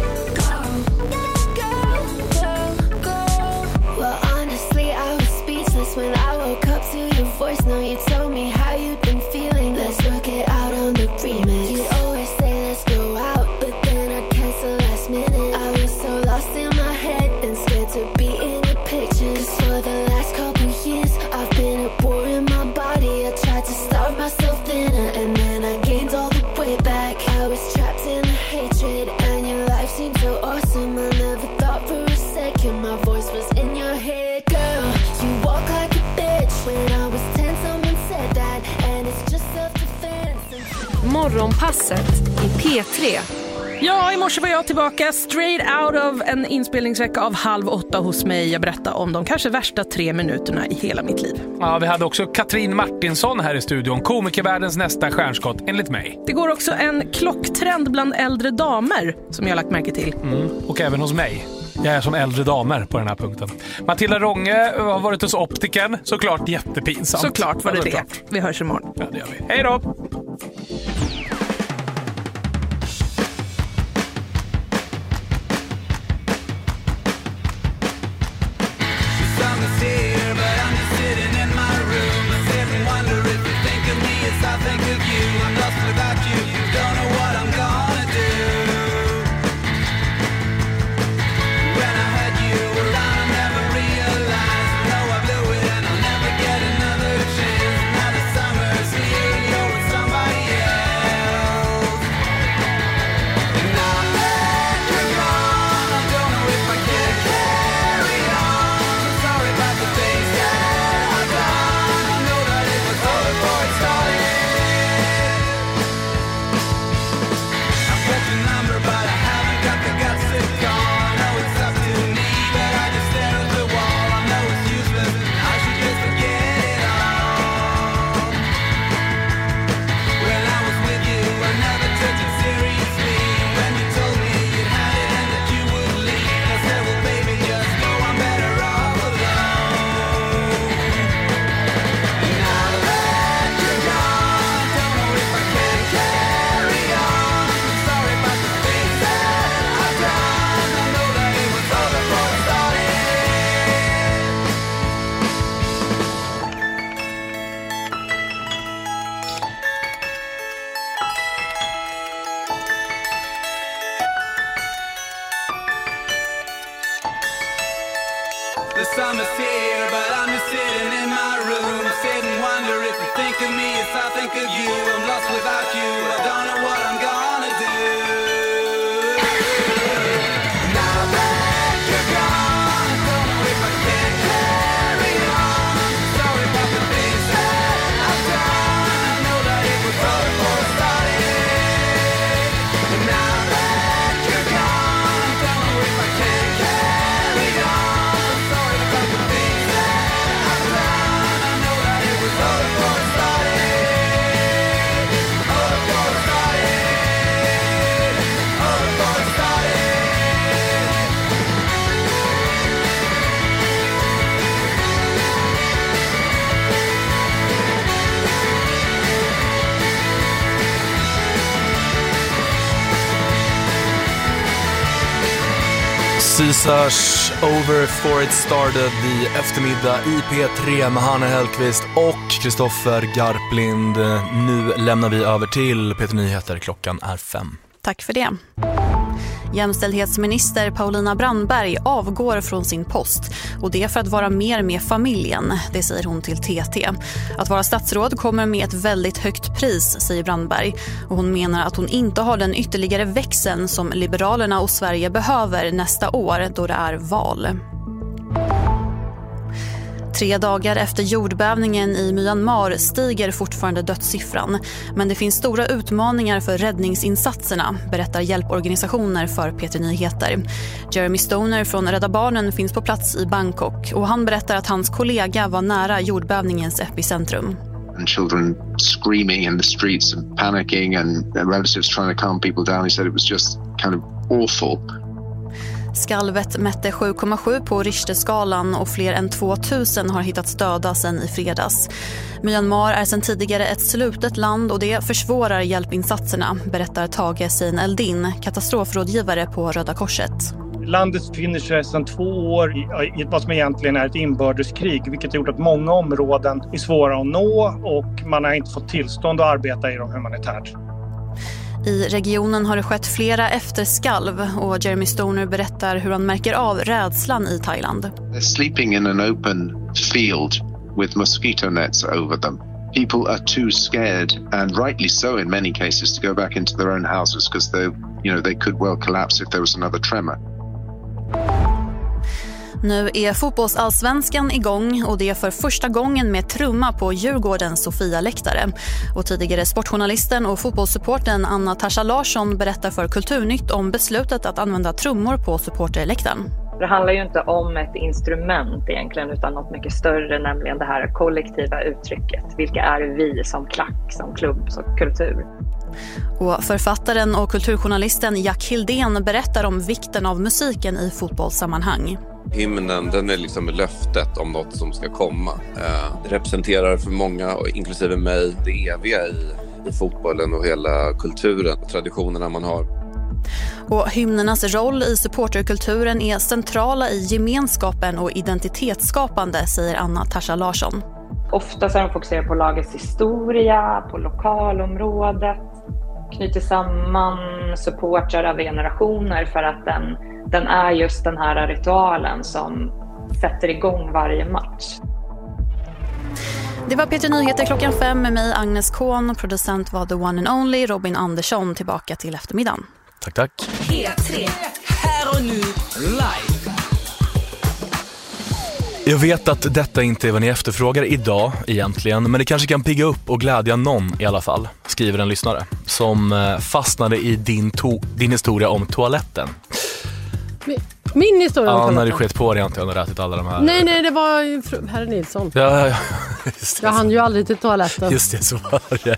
girl. Well, honestly, I was speechless when I woke up to your voice. Now you told me how you'd been feeling. Let's work it out on the remix. You'd always say let's go out, but then I'd cancel last minute. I was so lost in my head and scared to be in the pictures. For the last couple years, I've been a bore in my body. I tried to starve myself thinner, and then I gained all the way back. I was trapped in the hatred, and your life seemed so awesome. I never thought for a second my voice was in your head. Girl, you walk like a bitch. When I was 10, someone said that, and it's just self-defense. Morgonpasset i P3. Ja, i morse var jag tillbaka straight out of en inspelningsvecka av 7:30 hos mig. Jag berättade om de kanske värsta 3 minuterna i hela mitt liv. Ja, vi hade också Katrin Martinsson här i studion. Komikervärldens nästa stjärnskott, enligt mig. Det går också en klocktrend bland äldre damer som jag har lagt märke till. Och även hos mig. Jag är som äldre damer på den här punkten. Matilda Ronge har varit hos optiken. Såklart jättepinsamt. Såklart var det. Vi hörs imorgon. Ja, det gör vi. Hej då! Another summer's here, but I'm just sitting in my room. Sit and wonder if you think of me as I think of you. I'm lost without you, I don't know what I'm gonna do. Now that you're gone, don't know if I can carry on. Sorry about the things that I've done. I know that it was all before it started. And now that you're gone, don't know if I can carry on. Sorry about the things that I've done. I know that it was all before it started. All before it started. All before it started. Caesars Over For It Started i eftermiddag i P3 med Hanna Hellqvist och Kristoffer Garplind. Nu lämnar vi över till P3 Nyheter. Klockan är 5. Tack för det. Jämställdhetsminister Paulina Brandberg avgår från sin post och det för att vara mer med familjen, det säger hon till TT. Att vara statsråd kommer med ett väldigt högt pris, säger Brandberg, och hon menar att hon inte har den ytterligare växeln som Liberalerna och Sverige behöver nästa år då det är val. 3 dagar efter jordbävningen i Myanmar stiger fortfarande dödssiffran. Men det finns stora utmaningar för räddningsinsatserna, berättar hjälporganisationer för P3 Nyheter. Jeremy Stoner från Rädda Barnen finns på plats i Bangkok och han berättar att hans kollega var nära jordbävningens epicentrum. And children screaming in the streets and panicking and relatives trying to calm people down. He said it was just kind of awful. Skalvet mätte 7,7 på Richterskalan och fler än 2000 har hittats döda sedan i fredags. Myanmar är sedan tidigare ett slutet land och det försvårar hjälpinsatserna, berättar Tage Sein Eldin, katastrofrådgivare på Röda Korset. Landet befinner sig sedan 2 år i vad som egentligen är ett inbördeskrig, vilket har gjort att många områden är svåra att nå och man har inte fått tillstånd att arbeta i dem humanitärt. I regionen har det skett flera efterskalv och Jeremy Stoner berättar hur han märker av rädslan i Thailand. They're sleeping in an open field with mosquito nets over them. People are too scared, and rightly so in many cases, to go back into their own houses because they could well collapse if there was another tremor. Nu är fotbollsallsvenskan igång och det är för första gången med trumma på Djurgårdens Sofia-läktare. Och tidigare sportjournalisten och fotbollssupporten Anna Tasha Larsson berättar för Kulturnytt om beslutet att använda trummor på supporterläktaren. Det handlar ju inte om ett instrument egentligen utan något mycket större, nämligen det här kollektiva uttrycket. Vilka är vi som klack, som klubb, som kultur? Och författaren och kulturjournalisten Jack Hildén berättar om vikten av musiken i fotbollssammanhang. Hymnen, den är liksom löftet om något som ska komma. Det representerar för många, inklusive mig, det eviga i fotbollen och hela kulturen, traditionerna man har. Och hymnernas roll i supporterkulturen är centrala i gemenskapen och identitetsskapande, säger Anna Tasha Larsson. Ofta så är de fokuserar på lagets historia, på lokalområdet, knyter samman supportrar av generationer för att den är just den här ritualen som sätter igång varje match. Det var P3 Nyheter klockan 5 med mig Agnes Kohn. Producent var the one and only Robin Andersson. Tillbaka till eftermiddagen. Tack. P3. Här och nu, live. Jag vet att detta inte är vad ni efterfrågar idag egentligen, men det kanske kan pigga upp och glädja någon i alla fall, skriver en lyssnare som fastnade i din historia om toaletten. Min historia om toaletten? Ja, när du skett på det inte, jag har ätit alla de här. Nej, det var ju herr Nilsson. Ja, just det. Jag hann ju aldrig till toaletten. Just det, så var det.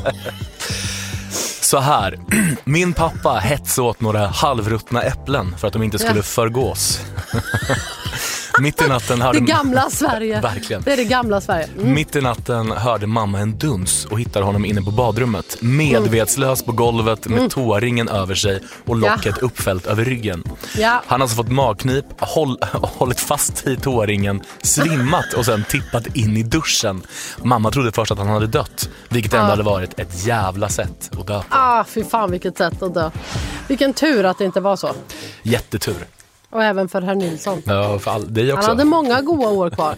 Så här, min pappa hetsade åt några halvruttna äpplen för att de inte skulle förgås. Mitt i natten hörde... Det gamla Sverige. Verkligen. Det är det gamla Sverige. Mitt i natten hörde mamma en duns och hittade honom inne på badrummet. Medvetslös på golvet med tåringen över sig och locket uppfällt över ryggen. Ja. Han har alltså fått magknip, hållit fast i tåringen, svimmat och sen tippat in i duschen. Mamma trodde först att han hade dött, vilket ändå hade varit ett jävla sätt att dö på. Fy fan vilket sätt att dö. Vilken tur att det inte var så. Jättetur. Och även för herr Nilsson. Ja, för det också. Han hade många goda år kvar.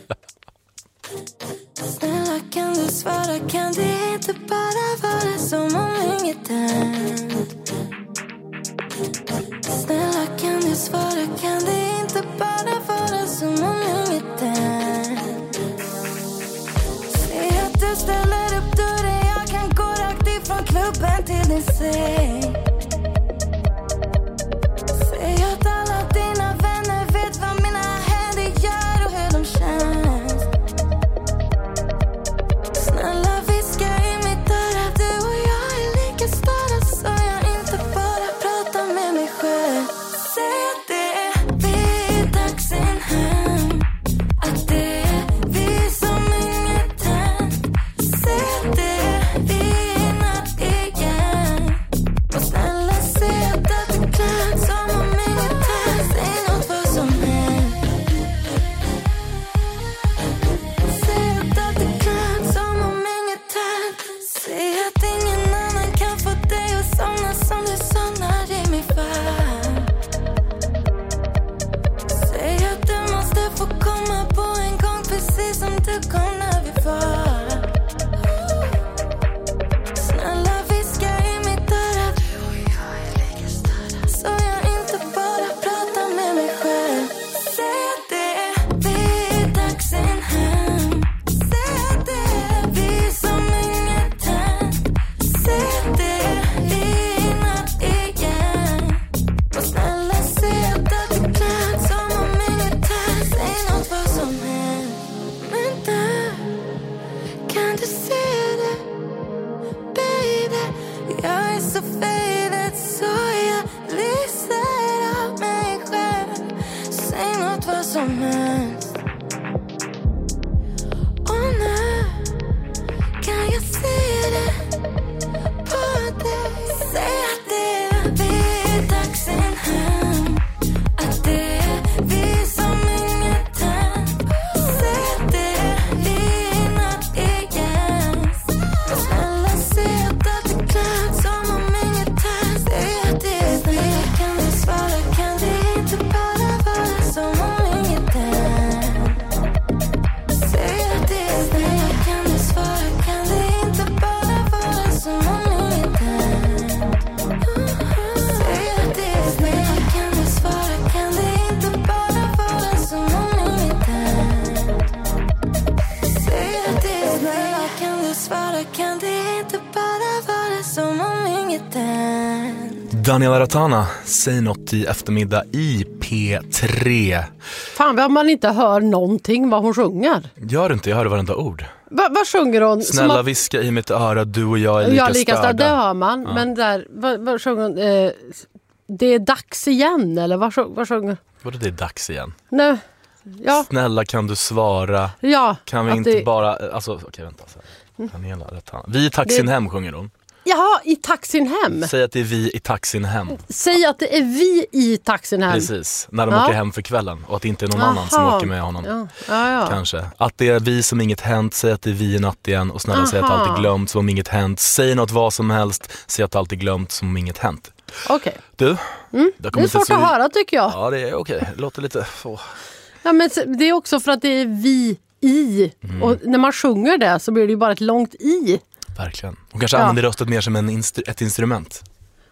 Snälla kan du svara, kan det inte bara vara som om inget hänt? Snälla kan du svara, kan det inte bara vara som om inget hänt? Säg att du ställer upp dörren, jag kan gå rakt ifrån klubben till din säng. Säg att alla dina vänner vet vad mina händer gör och hur de känns. Snälla viska i mitt öra, du och jag är lika störda, så jag inte bara pratar med mig själv. Säg att det är vi i taxin hem, att det är vi som inget hänt. Säg att det är vi i natt igen. Och snälla säg att det är klart som om inget hänt. Säg något vad som helst. Säg att det är klart som om inget hänt. Säg att ingen annan kan få dig att somna som du somnar i min famn. Säg att du måste få komma på en gång, precis som du kom när vi var. Snälla viska i mitt öra, du och jag är lika störda, så jag inte bara pratar med mig själv. Säg att det är vi i taxin hem. Säg att det är vi som inget hänt. Säg att det är vi i natt igen. Och snälla säg att det är klart som om inget hänt. Säg något vad som helst. Men du, kan du se det, baby? Jag är så faded, så jag lyser av mig själv. Säg något vad som helst. Och nu kan jag se det på dig. Säg att det är vi i taxin hem, att det är vi som inget hänt. Säg att det är vi i natt igen. Och snälla säg att det är klart som om inget hänt. Säg att det är vi. Kan du svara, kan det inte bara vara som om inget hänt? Säg att det är vi. Kan du svara, kan det inte bara vara som om inget hänt? Säg att det är vi. Kan du svara, kan det inte bara vara som om inget hänt? Säg att det är vi. Kan du svara, kan det inte bara vara som om inget hänt? Daniela Ratana, säg något i eftermiddag i P3. Fan vad man inte hör någonting vad hon sjunger. Gör inte, jag hör varenda ord. Vad sjunger hon? Snälla viska i mitt öra, du och jag är lika, lika störda. Det hör man. Ja. Men där, vad sjunger hon? Det är dags igen, eller vad sjunger? Vadå det är dags igen? Nej. Ja. Snälla kan du svara? Ja. Kan vi att inte det... bara... Alltså, okej vänta. Daniela Ratana. Vi i taxin hem sjunger hon. Jaha, i taxin hem. Säg att det är vi i taxin hem. Säg att det är vi i taxin hem. Precis, när de åker hem för kvällen. Och att det inte är någon annan som åker med honom. Ja. Kanske. Att det är vi som inget hänt. Säg att det är vi i natt igen. Och snälla säg att allt är glömt som om inget hänt. Säg något vad som helst. Säg att allt är glömt som om inget hänt. Okej. Du? Det är svårt att höra tycker jag. Ja, det är okej. Det låter lite så. Ja, men det är också för att det är vi i. Och när man sjunger det så blir det ju bara ett långt i. Verkligen. Hon kanske använder röstet mer som ett instrument.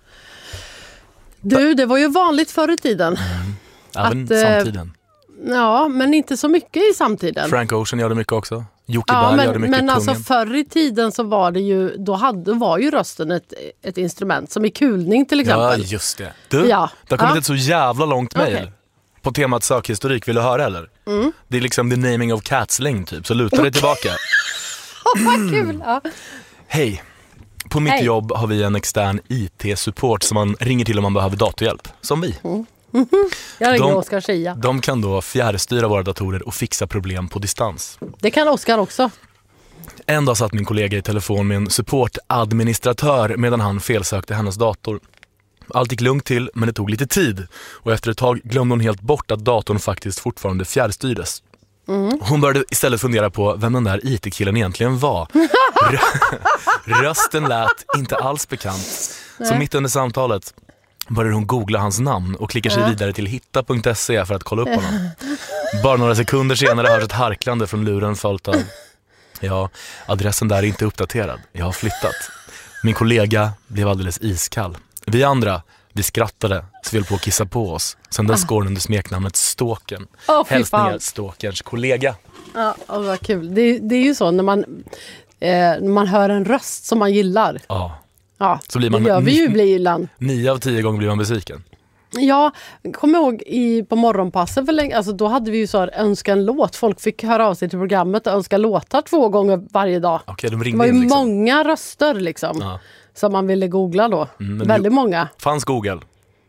Du, det var ju vanligt förr i tiden. Även samtiden. Ja, men inte så mycket i samtiden. Frank Ocean gör det mycket också. Jocke Berg gör det mycket. Men alltså förr i tiden så var det ju, då var ju rösten ett instrument. Som i kulning till exempel. Ja, just det. Du, det har kommit ett så jävla långt mejl. På temat sökhistorik, vill du höra eller? Det är liksom the naming of catsling typ. Så luta dig tillbaka. Vad kul! Ja. Hej. På mitt jobb har vi en extern IT-support som man ringer till om man behöver datorhjälp. Som vi. Jag ringer Oskar Schia. De kan då fjärrstyra våra datorer och fixa problem på distans. Det kan Oskar också. En dag satt min kollega i telefon med en supportadministratör medan han felsökte hennes dator. Allt gick lugnt till, men det tog lite tid. Och efter ett tag glömde hon helt bort att datorn faktiskt fortfarande fjärrstyrdes. Hon började istället fundera på vem den där IT-killen egentligen var. Rösten lät inte alls bekant. Så mitt under samtalet börjar hon googla hans namn och klickar sig vidare till hitta.se för att kolla upp honom. Bara några sekunder senare hörs ett harklande från luren följt av: ja, adressen där är inte uppdaterad. Jag har flyttat. Min kollega blev alldeles iskall. Vi andra, vi skrattade så vi höll på att kissa på oss. Sen dess går hon under smeknamnet Stalkern. Hälsningar Stalkerns kollega. Ja, vad kul. Det är ju så när man hör en röst som man gillar. Ja, så blir man, det gör vi ju ibland. 9 av 10 gånger blir man besviken. Ja, kom ihåg på morgonpassen för länge, alltså då hade vi ju så här, önska en låt. Folk fick höra av sig till programmet och önska låtar 2 gånger varje dag. Okej, de det ringde var ju in liksom. Många röster liksom som man ville googla då. Väldigt många. Fanns Google?